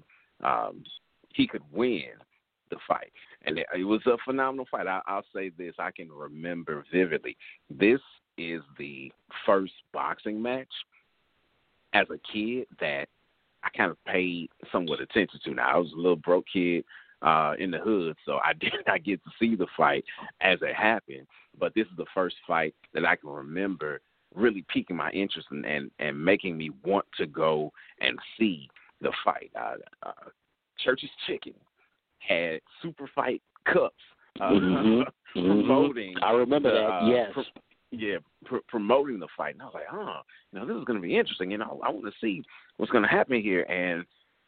could win the fight. And it was a phenomenal fight. I'll say this, I can remember vividly. This is the first boxing match as a kid that I kind of paid somewhat attention to. Now, I was a little broke kid in the hood, so I did not get to see the fight as it happened. But this is the first fight that I can remember really piquing my interest and making me want to go and see the fight. Church's Chicken had super fight cups promoting. I remember that. Yes. Promoting the fight, and I was like, this is going to be interesting. I want to see what's going to happen here. And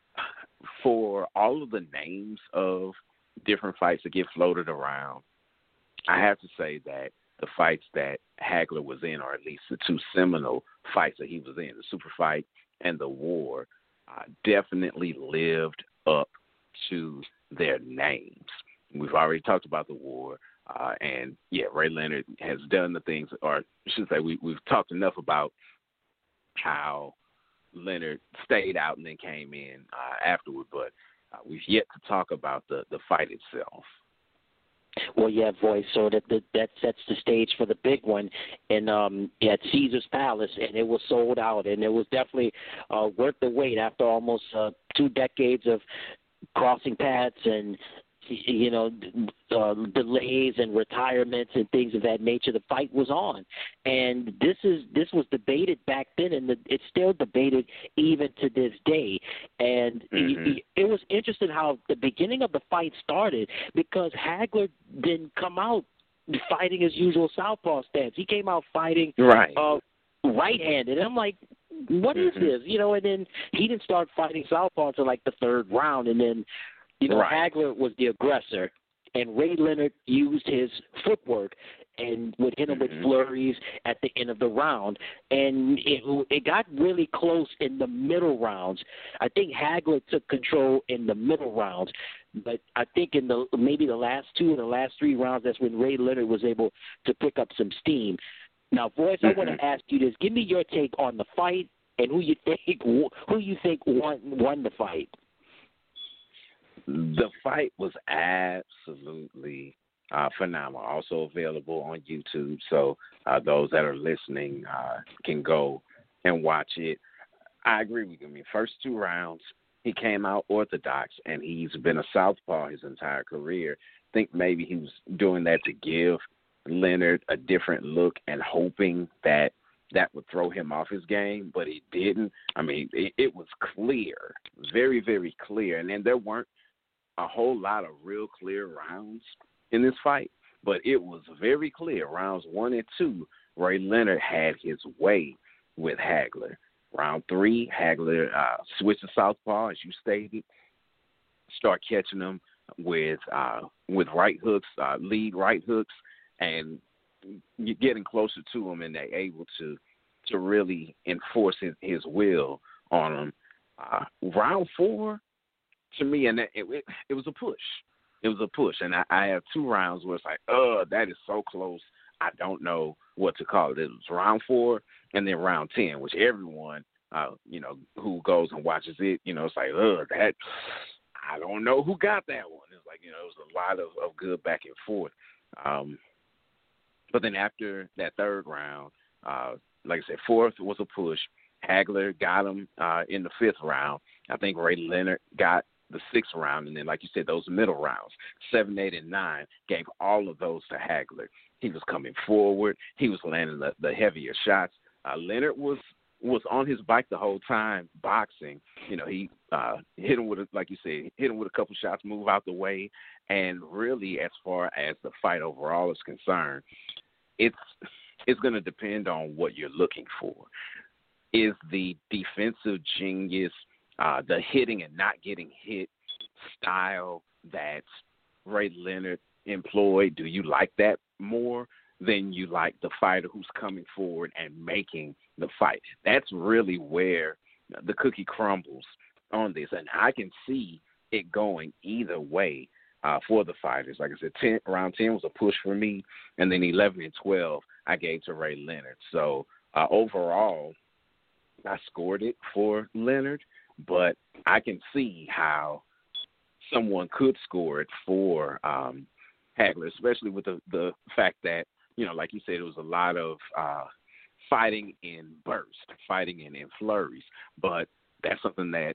for all of the names of different fights that get floated around, I have to say that the fights that Hagler was in, or at least the two seminal fights that he was in, the super fight and the war, definitely lived up to their names. We've already talked about the war, and Ray Leonard has done the things, or I should say we've talked enough about how Leonard stayed out and then came in afterward, but we've yet to talk about the fight itself. Well, Voice. So that sets the stage for the big one, and at Caesar's Palace, and it was sold out, and it was definitely worth the wait after almost 2 decades of crossing paths and delays and retirements and things of that nature, the fight was on. And this was debated back then, and it's still debated even to this day. And it was interesting how the beginning of the fight started because Hagler didn't come out fighting his usual southpaw stance. He came out fighting right-handed. And I'm like, what is this? And then he didn't start fighting southpaw until like the third round. And then, Hagler was the aggressor. And Ray Leonard used his footwork and would hit him with flurries at the end of the round. And it got really close in the middle rounds. I think Hagler took control in the middle rounds. But I think in maybe the last 2 or the last 3 rounds, that's when Ray Leonard was able to pick up some steam. Now, Voice, I want to ask you this. Give me your take on the fight and who you think won the fight. The fight was absolutely phenomenal. Also available on YouTube, so those that are listening can go and watch it. I agree with you. I mean, first 2 rounds, he came out orthodox, and he's been a southpaw his entire career. I think maybe he was doing that to give Leonard a different look and hoping that would throw him off his game, but it didn't. I mean, it was clear, very, very clear. And then there weren't a whole lot of real clear rounds in this fight, but it was very clear. Rounds 1 and 2, Ray Leonard had his way with Hagler. Round 3, Hagler switched to southpaw, as you stated, start catching him with right hooks, lead right hooks, and you're getting closer to him, and they're able to really enforce his will on him. Round 4, to me, and it was a push. It was a push, and I have 2 rounds where it's like, that is so close, I don't know what to call it. It was round 4 and then round 10, which everyone, who goes and watches it, it's like, that, I don't know who got that one. It's like, it was a lot of good back and forth. But then after that 3rd round, like I said, 4th was a push. Hagler got him in the 5th round. I think Ray Leonard got the 6th round, and then, like you said, those middle rounds, 7, 8, and 9, gave all of those to Hagler. He was coming forward. He was landing the heavier shots. Leonard was on his bike the whole time, boxing. He hit him with, like you said, hit him with a couple shots, move out the way, and really, as far as the fight overall is concerned, it's going to depend on what you're looking for. Is the defensive genius, the hitting and not getting hit style that Ray Leonard employed, do you like that more than you like the fighter who's coming forward and making the fight? That's really where the cookie crumbles on this, and I can see it going either way for the fighters. Like I said, round 10 was a push for me, and then 11 and 12 I gave to Ray Leonard. So overall, I scored it for Leonard, but I can see how someone could score it for Hagler, especially with the fact that, like you said, it was a lot of fighting in bursts, fighting in flurries. But that's something that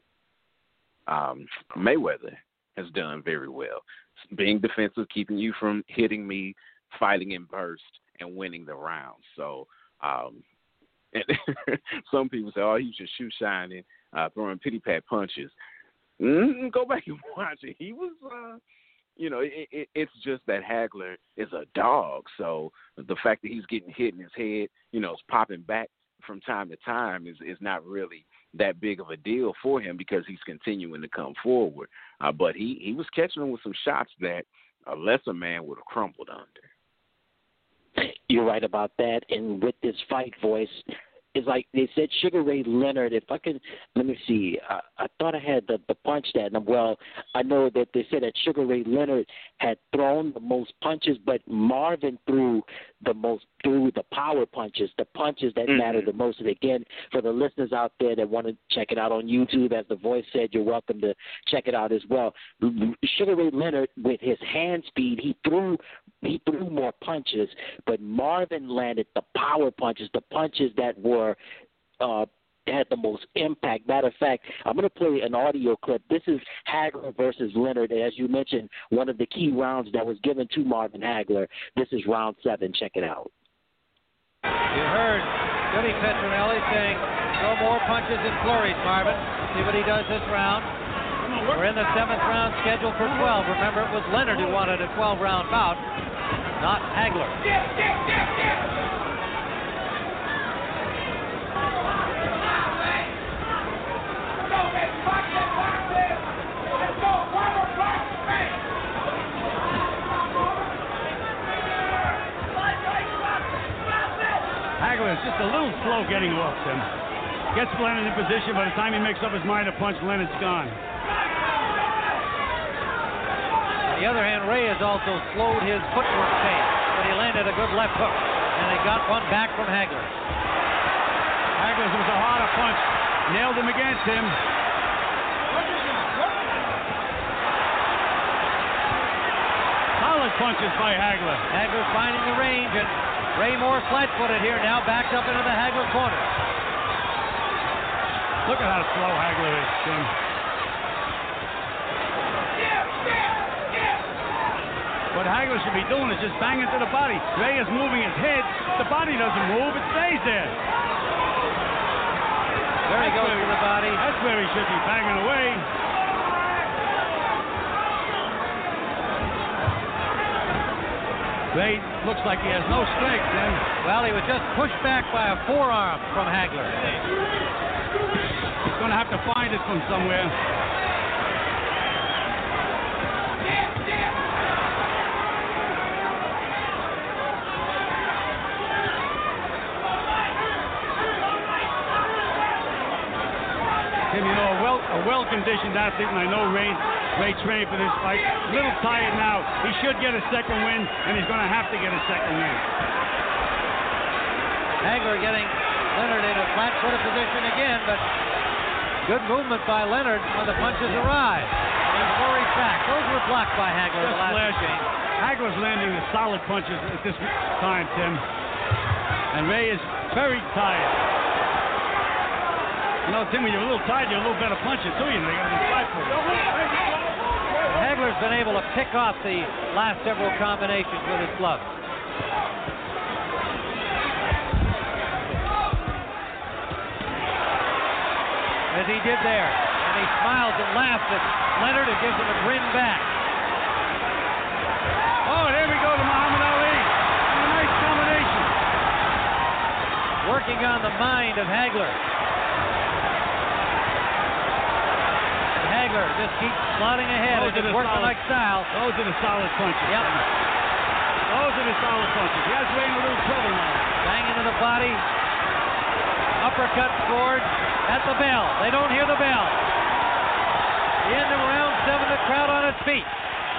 Mayweather has done very well. Being defensive, keeping you from hitting me, fighting in bursts, and winning the round. So and some people say, he was just shoe shining, throwing pity-pat punches. Go back and watch it. He was, it's just that Hagler is a dog. So the fact that he's getting hit in his head, is popping back from time to time is not really that big of a deal for him because he's continuing to come forward. But he was catching him with some shots that a lesser man would have crumbled under. You're right about that. And with this fight, Voice, it's like they said Sugar Ray Leonard, if I could, let me see, I thought I had the punch that, well, I know that they said that Sugar Ray Leonard had thrown the most punches, but Marvin threw the power punches, the punches that matter the most. And again, for the listeners out there that want to check it out on YouTube, as the Voice said, you're welcome to check it out as well. Sugar Ray Leonard, with his hand speed, he threw more punches, but Marvin landed the power punches, the punches that were had the most impact. Matter of fact, I'm going to play an audio clip. This is Hagler versus Leonard. As you mentioned, one of the key rounds that was given to Marvin Hagler. This is round 7. Check it out. You heard Billy Petronelli saying, no more punches and flurries, Marvin. See what he does this round. We're in the 7th round scheduled for 12. Remember, it was Leonard who wanted a 12-round bout, not Hagler. Hagler is just a little slow getting off him. Gets Leonard in position. By the time he makes up his mind to punch, Leonard's gone. On the other hand, Ray has also slowed his footwork pace, but he landed a good left hook, and they got one back from Hagler. Hagler's was a harder punch. Nailed him against him. Solid punches by Hagler. Hagler finding the range, and Ray Moore flat-footed here, now backed up into the Hagler corner. Look at how slow Hagler is, Tim. What Hagler should be doing is just banging to the body. Ray is moving his head. The body doesn't move. It stays there. There he goes to the body. That's where he should be banging away. Ray looks like he has no strength, Tim. Well, he was just pushed back by a forearm from Hagler. He's going to have to find it from somewhere. Tim, you know, a well-conditioned athlete, and I know Ray trained for this fight. A little tired now. He should get a second win, and he's going to have to get a second win. Hagler getting Leonard in a flat-footed position again, but good movement by Leonard when the punches arrive. He flurries back. Those were blocked by Hagler in the last exchange. Hagler's landing the solid punches at this time, Tim. And Ray is very tired. You know, Tim, when you're a little tired, you're a little better puncher, too. You know, you got to be flat-footed. Hagler's been able to pick off the last several combinations with his gloves. As he did there. And he smiles and laughs at Leonard and gives him a grin back. Oh, there we go to Muhammad Ali. A nice combination. Working on the mind of Hagler. Hagler just keeps plodding ahead. It's workmanlike style. Those are the solid punches. Yep. Those are the solid punches. He has Ray in a little trouble now. Bang into the body. Uppercut scored at the bell. They don't hear the bell. The end of round 7, the crowd on its feet.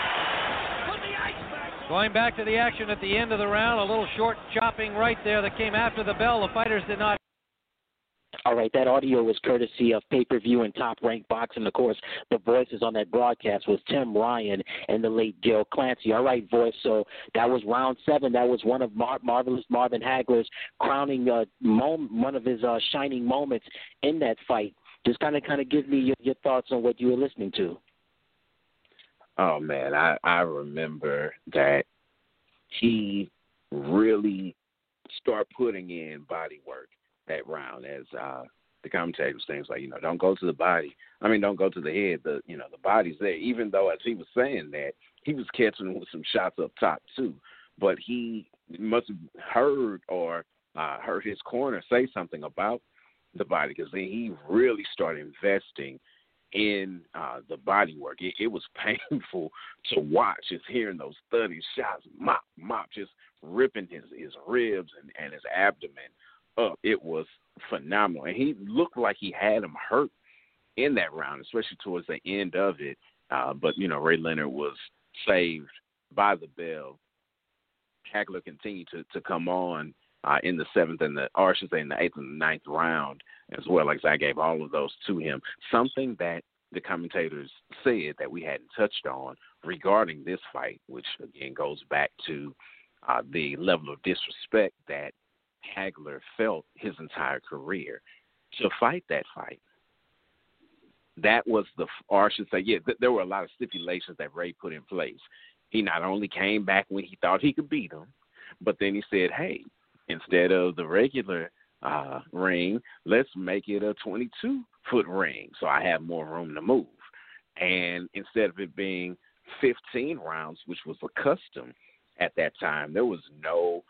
Going back to the action at the end of the round, a little short chopping right there that came after the bell. The fighters did not. All right, that audio was courtesy of Pay-Per-View and Top Rank Boxing. Of course, the voices on that broadcast was Tim Ryan and the late Gil Clancy. All right, voice, so that was round 7. That was one of Marvelous Marvin Hagler's crowning one of his shining moments in that fight. Just kind of give me your thoughts on what you were listening to. Oh, man, I remember that he really started putting in body work that round, as the commentator was saying, like, you know, don't go to the body. I mean, don't go to the head. The body's there. Even though, as he was saying that, he was catching with some shots up top too. But he must have heard his corner say something about the body, because then he really started investing in the body work. It was painful to watch, just hearing those 30 shots, mop, just ripping his ribs and his abdomen up. It was phenomenal, and he looked like he had him hurt in that round, especially towards the end of it. But you know, Ray Leonard was saved by the bell. Hagler continued to come on in the 7th in the 8th and the 9th round as well. Like I gave all of those to him. Something that the commentators said that we hadn't touched on regarding this fight, which again goes back to the level of disrespect that Hagler felt his entire career. to fight that fight. That was or I should say, there were a lot of stipulations that Ray put in place. He not only came back when he thought he could beat him, but then he said, hey, instead of the regular ring, let's make it a 22-foot ring so I have more room to move. And instead of it being 15 rounds, which was a custom at that time, there was no,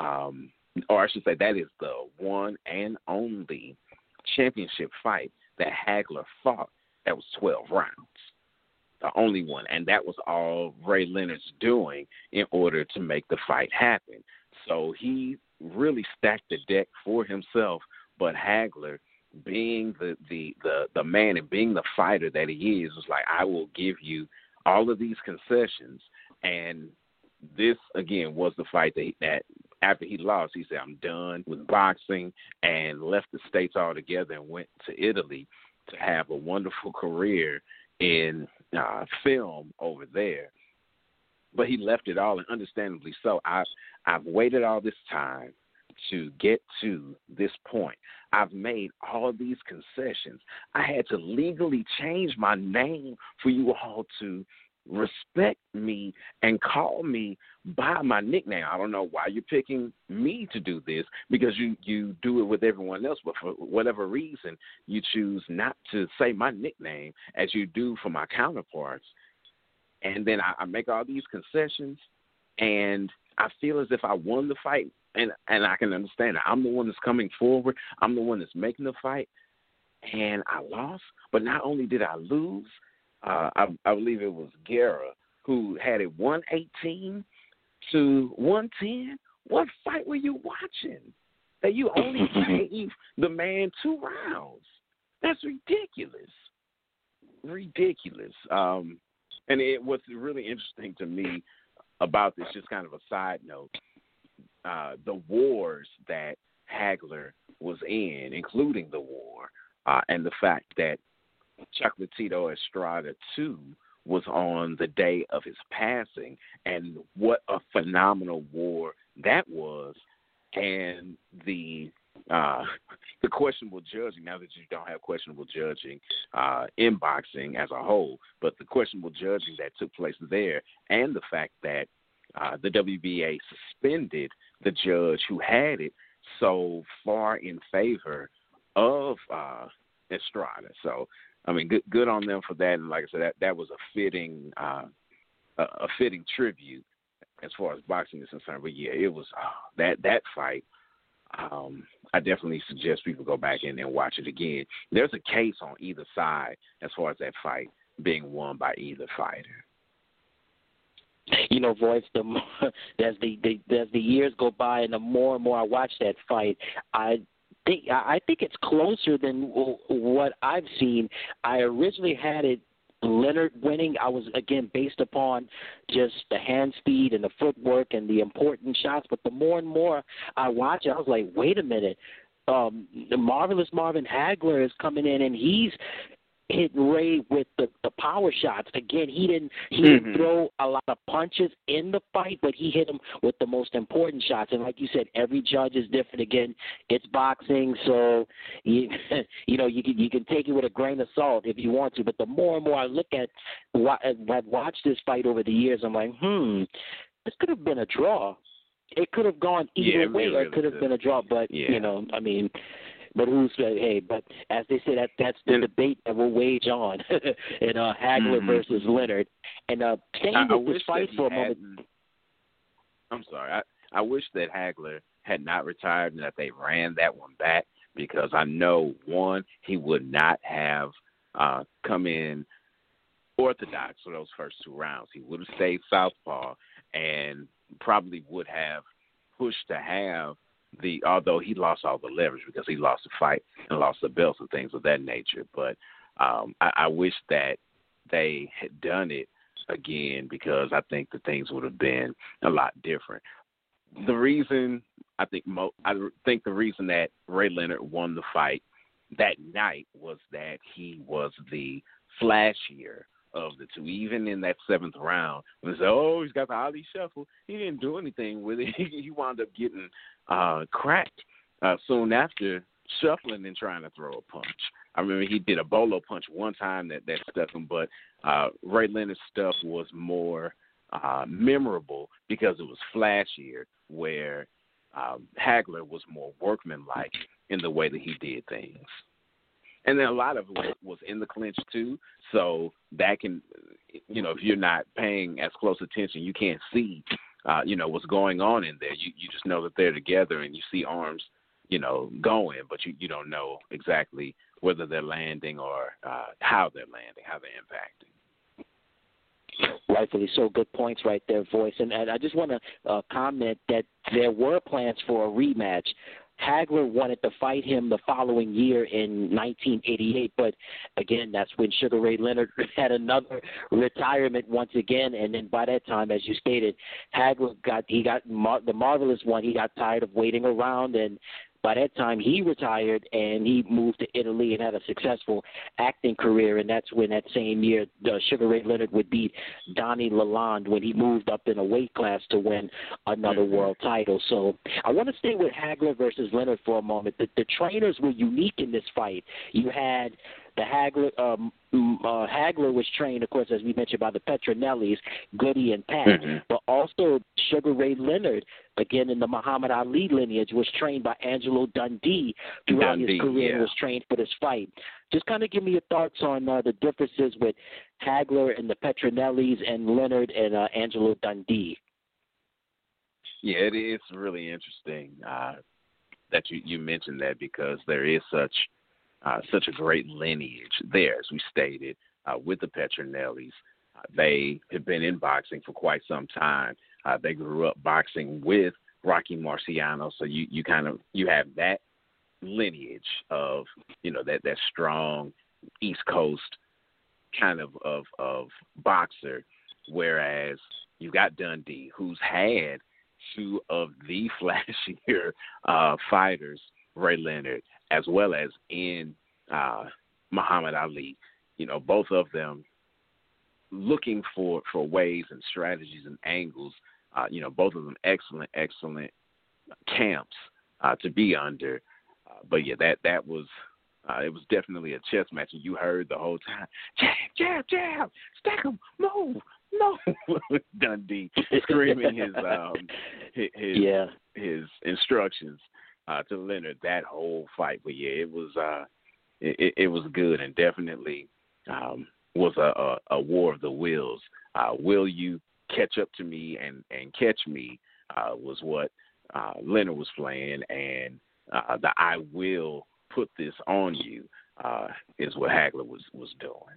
or I should say that is the one and only championship fight that Hagler fought that was 12 rounds. The only one. And that was all Ray Leonard's doing in order to make the fight happen. So he really stacked the deck for himself, but Hagler, being the man and being the fighter that he is, was like, I will give you all of these concessions. And this, again, was the fight that after he lost, he said, I'm done with boxing, and left the States altogether and went to Italy to have a wonderful career in film over there. But he left it all, and understandably so. I've waited all this time to get to this point. I've made all these concessions. I had to legally change my name for you all to respect me and call me by my nickname. I don't know why you're picking me to do this, because you do it with everyone else, but for whatever reason, you choose not to say my nickname as you do for my counterparts. And then I make all these concessions, and I feel as if I won the fight, and I can understand it. I'm the one that's coming forward. I'm the one that's making the fight, and I lost. But not only did I lose, I believe it was Guerra who had it 118 to 110. What fight were you watching that you only gave the man 2 rounds? That's ridiculous. Ridiculous. And what's really interesting to me about this, just kind of a side note, the wars that Hagler was in, including the war, and the fact that Chocolatito Estrada, too, was on the day of his passing, and what a phenomenal war that was. And the questionable judging, now that you don't have questionable judging in boxing as a whole, but the questionable judging that took place there, and the fact that the WBA suspended the judge who had it so far in favor of Estrada. So, I mean, good on them for that. And like I said, that was a fitting tribute as far as boxing is concerned. But yeah, it was that fight. I definitely suggest people go back in and watch it again. There's a case on either side as far as that fight being won by either fighter. You know, Voice, the more, as the years go by and the more and more I watch that fight, I think it's closer than what I've seen. I originally had it Leonard winning. I was, again, based upon just the hand speed and the footwork and the important shots. But the more and more I watch it, I was like, wait a minute. The marvelous Marvin Hagler is coming in, and he's hitting Ray with the power shots. Again, he didn't throw a lot of punches in the fight, but he hit him with the most important shots. And like you said, every judge is different. Again, it's boxing, so you can take it with a grain of salt if you want to. But the more and more I look at, I've watched this fight over the years, I'm like, this could have been a draw. It could have gone either way, or it could have been a draw. But But but as they say, that's the debate that will wage on in Hagler versus Leonard. And staying with this fight for a moment. I'm sorry. I wish that Hagler had not retired and that they ran that one back, because I know, one, he would not have come in orthodox for those first 2 rounds. He would have stayed southpaw and probably would have pushed to have although he lost all the leverage because he lost the fight and lost the belts and things of that nature. But I wish that they had done it again, because I think that things would have been a lot different. The reason I think the reason that Ray Leonard won the fight that night was that he was the flashier of the two. Even in that 7th round, when they said, he's got the Ali shuffle, he didn't do anything with it. He wound up getting cracked soon after shuffling and trying to throw a punch. I remember he did a bolo punch one time that stuck him, but Ray Leonard's stuff was more memorable because it was flashier, where Hagler was more workmanlike in the way that he did things. And then a lot of it was in the clinch too, so that can, if you're not paying as close attention, you can't see, what's going on in there. You just know that they're together and you see arms, going, but you don't know exactly whether they're landing or how they're landing, how they're impacting. Rightfully so. Good points right there, Voice. And I just want to comment that there were plans for a rematch. Hagler wanted to fight him the following year in 1988, but again, that's when Sugar Ray Leonard had another retirement once again, and then by that time, as you stated, Hagler got the Marvelous one. He got tired of waiting around, and by that time, he retired and he moved to Italy and had a successful acting career. And that's when that same year, Sugar Ray Leonard would beat Donnie Lalonde when he moved up in a weight class to win another world title. So I want to stay with Hagler versus Leonard for a moment. The trainers were unique in this fight. You had the Hagler was trained, of course, as we mentioned, by the Petronellis, Goody and Pat, but also Sugar Ray Leonard, again in the Muhammad Ali lineage, was trained by Angelo Dundee throughout his career and was trained for this fight. Just kind of give me your thoughts on the differences with Hagler and the Petronellis and Leonard and Angelo Dundee. Yeah, it is really interesting that you mentioned that, because there is such a great lineage there, as we stated, with the Petronellis. They have been in boxing for quite some time. They grew up boxing with Rocky Marciano, so you have that lineage of that strong East Coast kind of boxer, whereas you got Dundee, who's had two of the flashier fighters, Ray Leonard, as well as in Muhammad Ali. Both of them looking for ways and strategies and angles. Both of them excellent camps to be under. But yeah, that was it was definitely a chess match, and you heard the whole time, jab, jab, stack 'em, move, no, Dundee screaming his instructions to Leonard that whole fight. But yeah, it was it was good, and definitely was a war of the wills. Will you catch up to me and catch me was what Leonard was playing, and the I will put this on you is what Hagler was doing.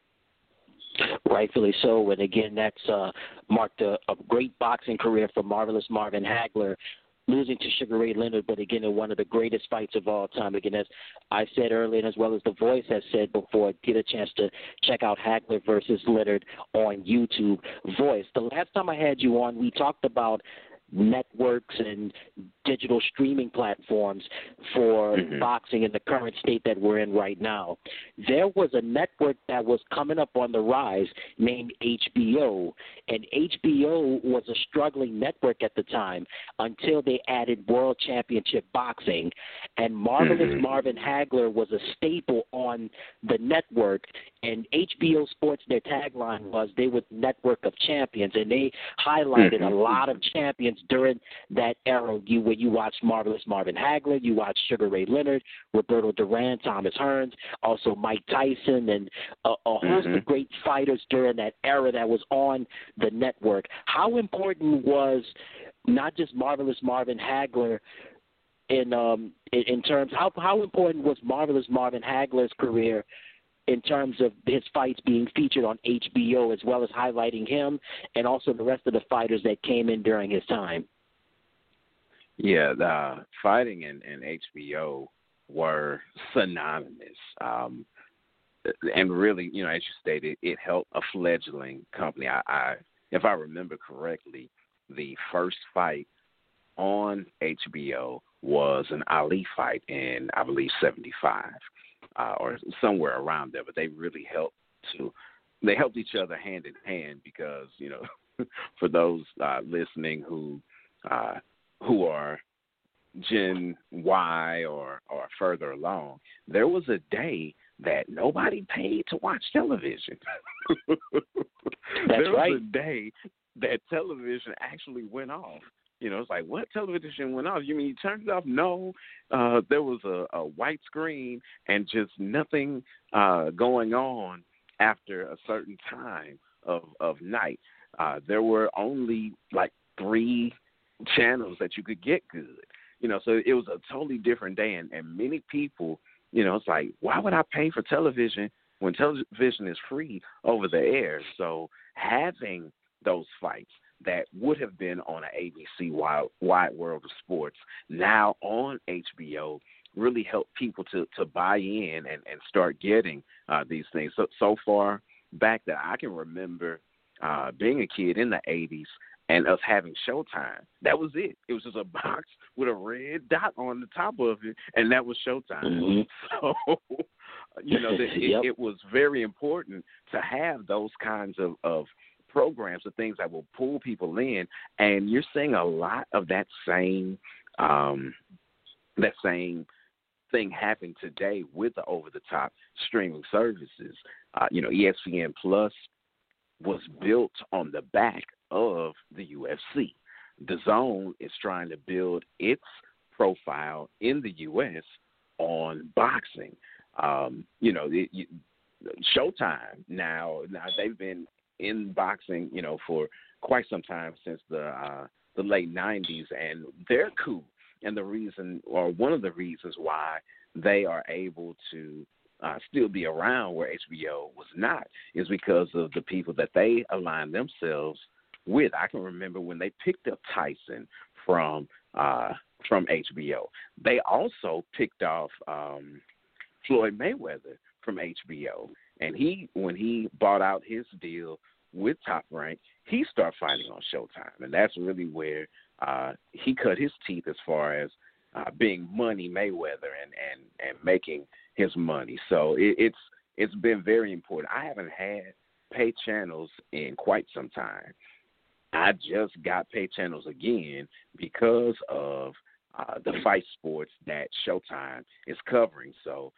Rightfully so, and again, that's marked a great boxing career for Marvelous Marvin Hagler, losing to Sugar Ray Leonard, but again, in one of the greatest fights of all time. Again, as I said earlier, and as well as The Voice has said before, get a chance to check out Hagler versus Leonard on YouTube. Voice, the last time I had you on, we talked about networks and digital streaming platforms for boxing in the current state that we're in right now. There was a network that was coming up on the rise named HBO, and HBO was a struggling network at the time until they added World Championship Boxing, and Marvelous Marvin Hagler was a staple on the network, and HBO Sports, their tagline was they were the network of champions, and they highlighted a lot of champions during that era. When you watched Marvelous Marvin Hagler, you watched Sugar Ray Leonard, Roberto Duran, Thomas Hearns, also Mike Tyson, and a host of great fighters during that era that was on the network. How important was not just Marvelous Marvin Hagler in terms, how important was Marvelous Marvin Hagler's career in terms of his fights being featured on HBO, as well as highlighting him and also the rest of the fighters that came in during his time? Yeah, the fighting and HBO were synonymous. And really, as you stated, it helped a fledgling company. I if I remember correctly, the first fight on HBO was an Ali fight in, I believe, 75. Or somewhere around there, but they really helped each other hand in hand, because for those listening who are Gen Y or further along, there was a day that nobody paid to watch television. There was a day that television actually went off. It's like, what, television went off? You mean you turned it off? No, there was a white screen and just nothing going on after a certain time of night. There were only like 3 channels that you could get good. So it was a totally different day, and many people, it's like, why would I pay for television when television is free over the air? So having those fights that would have been on an ABC Wide World of Sports now on HBO really helped people to buy in and start getting these things. So far back that I can remember being a kid in the 80s and us having Showtime. That was it. It was just a box with a red dot on the top of it, and that was Showtime. Mm-hmm. So, it was very important to have those kinds of programs, the things that will pull people in, and you're seeing a lot of that same thing happen today with the over-the-top streaming services. ESPN Plus was built on the back of the UFC. DAZN is trying to build its profile in the U.S. on boxing. Showtime now they've been in boxing, for quite some time, since the late 90s, and they're cool. And the reason, or one of the reasons why they are able to still be around where HBO was not, is because of the people that they align themselves with. I can remember when they picked up Tyson from HBO. They also picked off Floyd Mayweather from HBO. And when he bought out his deal with Top Rank, he started fighting on Showtime. And that's really where he cut his teeth as far as being Money Mayweather and making his money. So it's been very important. I haven't had pay channels in quite some time. I just got pay channels again because of the fight sports that Showtime is covering. So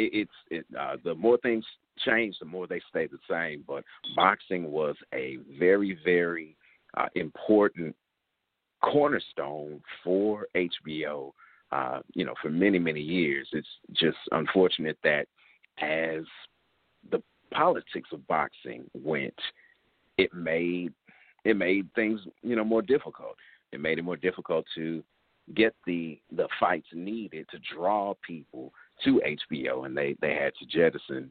the more things change, the more they stay the same. But boxing was a very, very important cornerstone for HBO, for many, many years. It's just unfortunate that as the politics of boxing went, it made things, more difficult. It made it more difficult to get the fights needed to draw people to HBO, and they had to jettison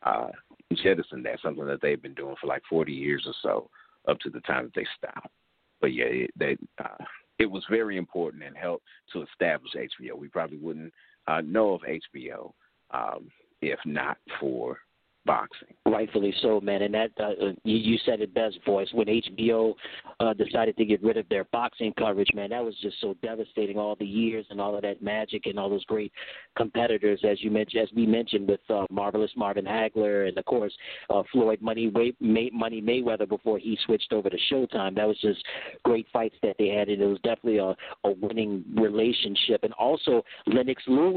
that, something that they've been doing for like 40 years or so, up to the time that they stopped. But yeah, it was very important and helped to establish HBO. We probably wouldn't know of HBO if not for boxing. Rightfully so, man. And that you said it best, Voice. When HBO decided to get rid of their boxing coverage, man, that was just so devastating. All the years and all of that magic and all those great competitors, as we mentioned, with Marvelous Marvin Hagler and of course Floyd Money Mayweather before he switched over to Showtime. That was just great fights that they had, and it was definitely a winning relationship. And also Evander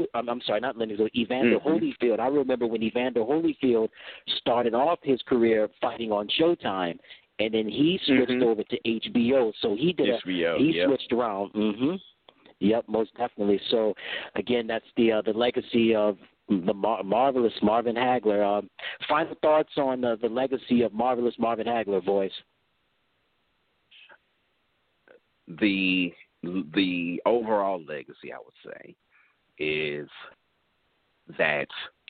Holyfield. I remember when Evander Holyfield started off his career fighting on Showtime, and then he switched over to HBO. So he switched around. Mm-hmm. Yep, most definitely. So again, that's the legacy of the marvelous Marvin Hagler. Final thoughts on the legacy of Marvelous Marvin Hagler, Voice? The overall legacy, I would say, is that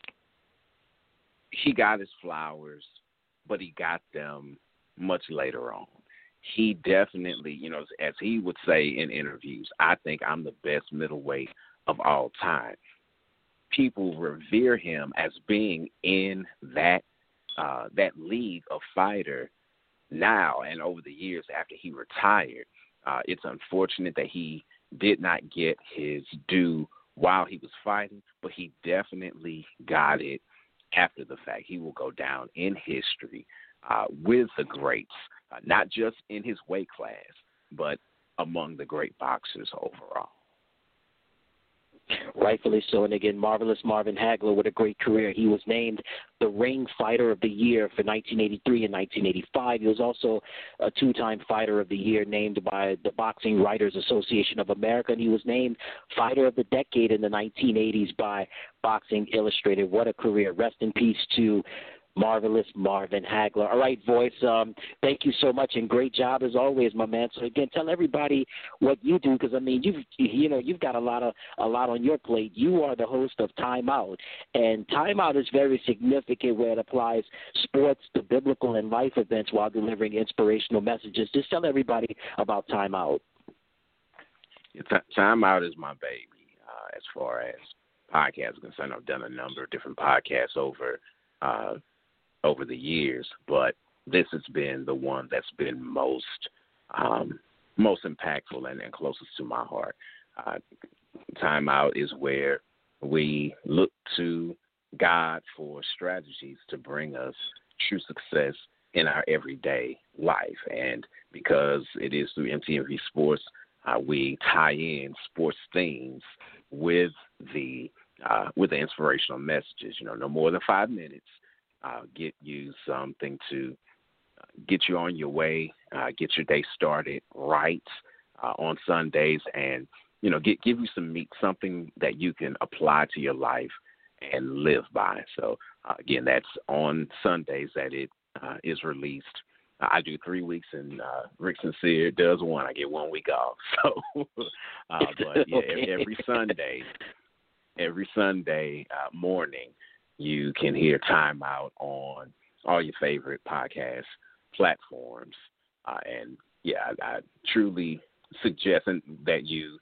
he got his flowers, but he got them much later on. He definitely, as he would say in interviews, I think I'm the best middleweight of all time. People revere him as being in that league of fighter now and over the years after he retired. It's unfortunate that he did not get his due while he was fighting, but he definitely got it after the fact. He will go down in history with the greats, not just in his weight class, but among the great boxers overall. Rightfully so. And again, Marvelous Marvin Hagler, what a great career. He was named the Ring Fighter of the Year for 1983 and 1985. He was also a two-time Fighter of the Year named by the Boxing Writers Association of America, and he was named Fighter of the Decade in the 1980s by Boxing Illustrated. What a career. Rest in peace to Marvelous Marvin Hagler. All right, Voice, thank you so much, and great job as always, my man. So again, tell everybody what you do, because I mean, you've got a lot on your plate. You are the host of Time Out, and Time Out is very significant where it applies sports to biblical and life events while delivering inspirational messages. Just tell everybody about Time Out. Time Out is my baby. As far as podcasts are concerned, I've done a number of different podcasts over the years, but this has been the one that's been most impactful and closest to my heart. Time Out is where we look to God for strategies to bring us true success in our everyday life. And because it is through MTMV Sports, we tie in sports themes with the inspirational messages. No more than 5 minutes. Get you something to get you on your way, get your day started right on Sundays, and give you some meat, something that you can apply to your life and live by. So again, that's on Sundays that it is released. I do 3 weeks, and Rick Sincere does 1. I get 1 week off. So, but yeah, every Sunday morning, you can hear Time Out on all your favorite podcast platforms. And yeah, I truly suggest that you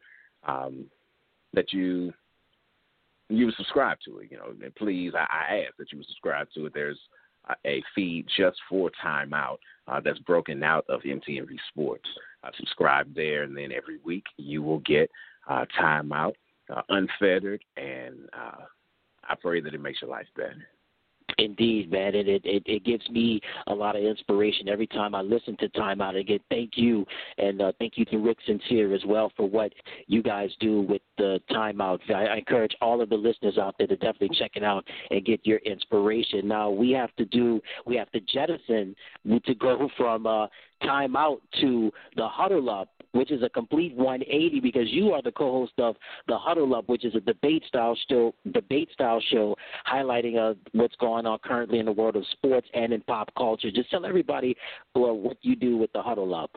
would subscribe to it. And please, I ask that you would subscribe to it. There's a feed just for Time Out that's broken out of MTMV Sports. Subscribe there, and then every week you will get Time Out unfettered, and I pray that it makes your life better. Indeed, man, and it gives me a lot of inspiration every time I listen to Time Out. Again, thank you, and thank you to Rick Sincere as well for what you guys do with the Time Out. I encourage all of the listeners out there to definitely check it out and get your inspiration. Now, we have to jettison to go from Time Out to the Huddle Up, which is a complete 180, because you are the co-host of the Huddle Up, which is a debate style show highlighting what's going on currently in the world of sports and in pop culture. Just tell everybody what you do with the Huddle Up.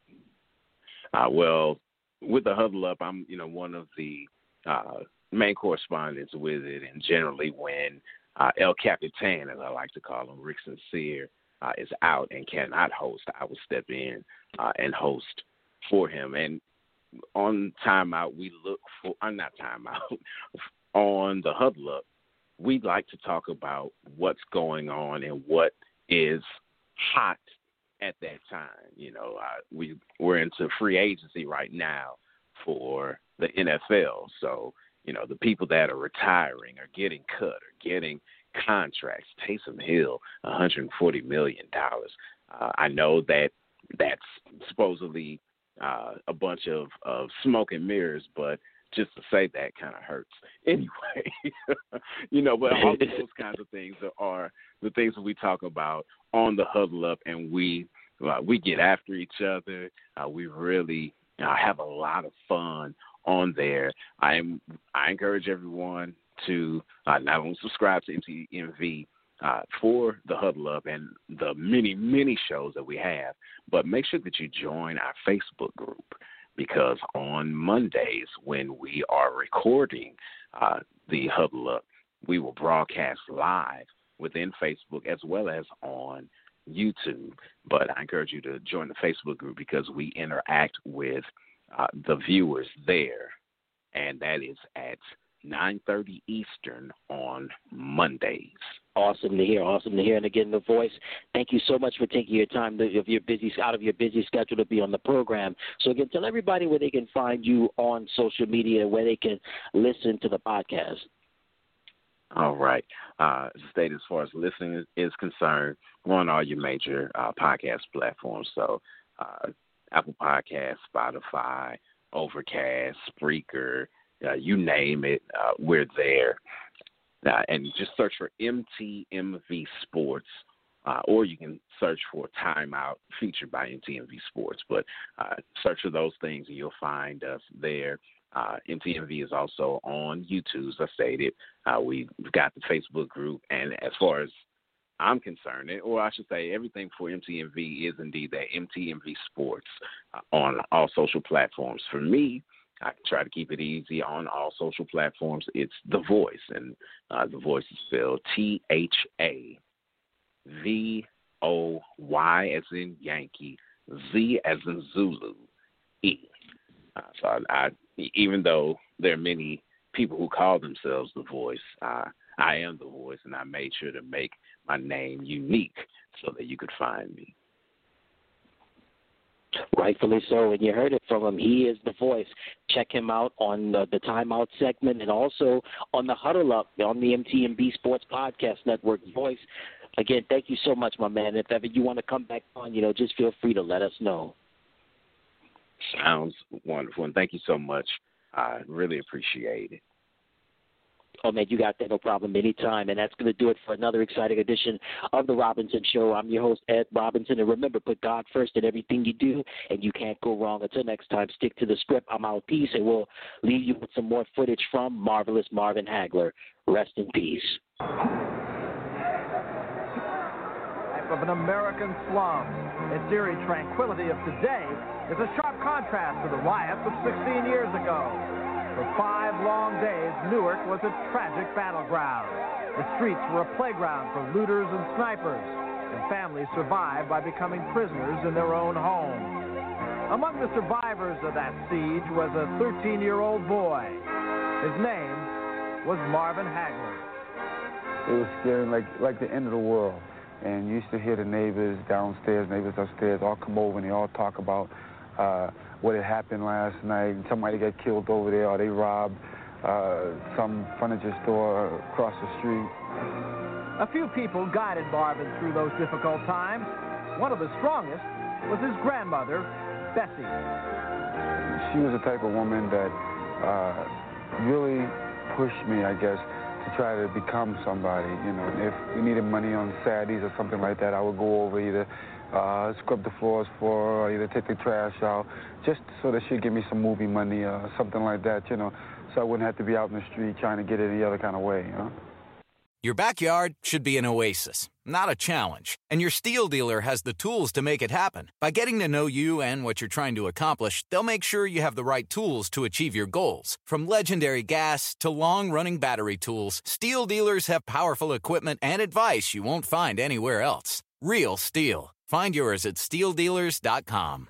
Well, with the Huddle Up, I'm one of the main correspondents with it, and generally when El Capitan, as I like to call him, Rick Sincere, is out and cannot host, I will step in and host for him. And on Time Out, we look for not Time Out on the Huddle Up, we'd like to talk about what's going on and what is hot at that time. We're into free agency right now for the NFL, so the people that are retiring are getting cut or getting contracts. Taysom Hill, $140 million. I know that's supposedly a bunch of smoke and mirrors, but just to say that kind of hurts. Anyway, but all of those kinds of things are the things that we talk about on the Huddle Up, and we get after each other. We really have a lot of fun on there. I encourage everyone to not only subscribe to MTMV for the Huddle Up and the many, many shows that we have, but make sure that you join our Facebook group, because on Mondays when we are recording the Huddle Up, we will broadcast live within Facebook as well as on YouTube. But I encourage you to join the Facebook group because we interact with the viewers there, and that is at 9:30 Eastern on Mondays. Awesome to hear. And again, The Voice, thank you so much for taking your time out of your busy schedule to be on the program. So again, tell everybody where they can find you on social media, where they can listen to the podcast. All right. State as far as listening is concerned, we're on all your major podcast platforms. So Apple Podcasts, Spotify, Overcast, Spreaker, you name it, we're there. And just search for MTMV Sports, or you can search for Timeout featured by MTMV Sports. But search for those things and you'll find us there. MTMV is also on YouTube, as I stated. We've got the Facebook group, and as far as I'm concerned, or I should say everything for MTMV is indeed that MTMV Sports on all social platforms. For me, I try to keep it easy on all social platforms. It's The Voice, and The Voice is spelled THAVOY as in Yankee, Z as in Zulu, E. So I even though there are many people who call themselves The Voice, I am The Voice, and I made sure to make my name unique so that you could find me. Rightfully so, and you heard it from him. He is The Voice. Check him out on the Timeout segment and also on the Huddle Up on the MTMV Sports Podcast Network. Voice, again, thank you so much, my man. If ever you want to come back on, just feel free to let us know. Sounds wonderful, and thank you so much. I really appreciate it. Oh, man, you got that. No problem. Anytime. And that's going to do it for another exciting edition of The Robinson Show. I'm your host, Ed Robinson. And remember, put God first in everything you do, and you can't go wrong. Until next time, stick to the script. I'm out. Peace, and we'll leave you with some more footage from Marvelous Marvin Hagler. Rest in peace. Of an American slum. Its eerie tranquility of today is a sharp contrast to the riots of 16 years ago. For 5 long days, Newark was a tragic battleground. The streets were a playground for looters and snipers, and families survived by becoming prisoners in their own homes. Among the survivors of that siege was a 13-year-old boy. His name was Marvin Hagler. It was scary, like the end of the world. And you used to hear the neighbors downstairs, neighbors upstairs, all come over and they all talk about what had happened last night. Somebody got killed over there, or they robbed some furniture store across the street. A few people guided Marvin through those difficult times. One of the strongest was his grandmother, Bessie. She was the type of woman that really pushed me, I guess, to try to become somebody. If we needed money on Saturdays or something like that, I would go over either scrub the floors for her, or either take the trash out, just so that she'd give me some movie money or something like that, so I wouldn't have to be out in the street trying to get it any other kind of way, Your backyard should be an oasis, not a challenge. And your Steel dealer has the tools to make it happen. By getting to know you and what you're trying to accomplish, they'll make sure you have the right tools to achieve your goals. From legendary gas to long-running battery tools, Steel dealers have powerful equipment and advice you won't find anywhere else. Real Steel. Find yours at steeldealers.com.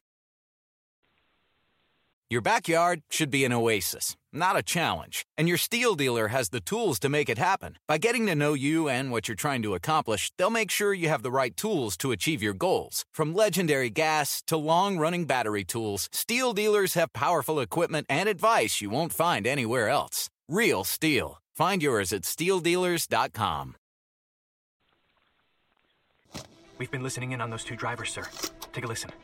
Your backyard should be an oasis, not a challenge. And your Steel dealer has the tools to make it happen. By getting to know you and what you're trying to accomplish, they'll make sure you have the right tools to achieve your goals. From legendary gas to long-running battery tools, Steel dealers have powerful equipment and advice you won't find anywhere else. Real Steel. Find yours at steeldealers.com. We've been listening in on those 2 drivers, sir. Take a listen.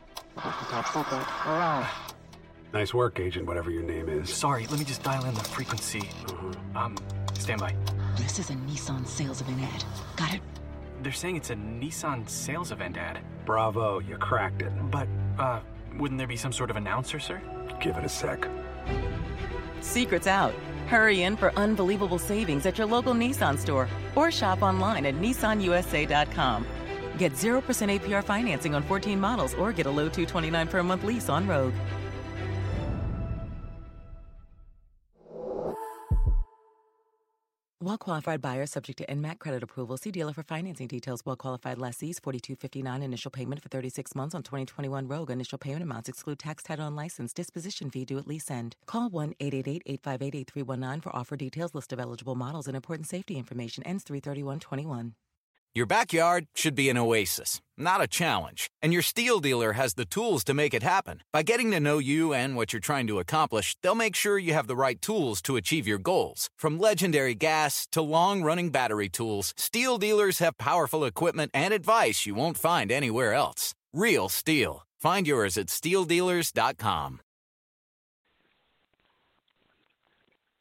Nice work, Agent, whatever your name is. Sorry, let me just dial in the frequency. Stand by. This is a Nissan sales event ad. Got it? They're saying it's a Nissan sales event ad. Bravo, you cracked it. But, wouldn't there be some sort of announcer, sir? Give it a sec. Secret's out. Hurry in for unbelievable savings at your local Nissan store or shop online at nissanusa.com. Get 0% APR financing on 14 models or get a low $229 per month lease on Rogue. Well-qualified buyer subject to NMAC credit approval. See dealer for financing details. Well-qualified lessees, $42.59 initial payment for 36 months on 2021 Rogue. Initial payment amounts exclude tax, title, and license. Disposition fee due at lease end. Call 1-888-858-8319 for offer details, list of eligible models, and important safety information. Ends 3/31/21. Your backyard should be an oasis, not a challenge. And your Steel dealer has the tools to make it happen. By getting to know you and what you're trying to accomplish, they'll make sure you have the right tools to achieve your goals. From legendary gas to long-running battery tools, Steel dealers have powerful equipment and advice you won't find anywhere else. Real Steel. Find yours at steeldealers.com.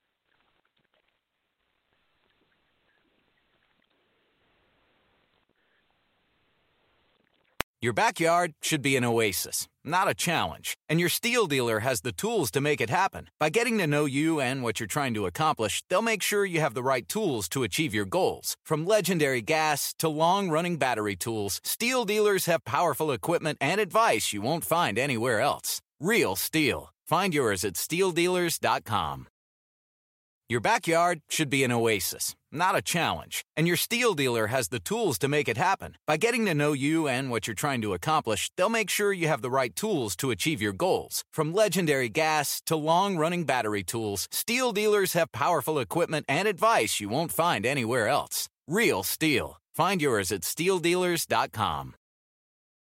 Your backyard should be an oasis, not a challenge. And your Steel dealer has the tools to make it happen. By getting to know you and what you're trying to accomplish, they'll make sure you have the right tools to achieve your goals. From legendary gas to long-running battery tools, Steel dealers have powerful equipment and advice you won't find anywhere else. Real Steel. Find yours at steeldealers.com. Your backyard should be an oasis, not a challenge. And your Steel dealer has the tools to make it happen. By getting to know you and what you're trying to accomplish, they'll make sure you have the right tools to achieve your goals. From legendary gas to long-running battery tools, Steel dealers have powerful equipment and advice you won't find anywhere else. Real Steel. Find yours at steeldealers.com.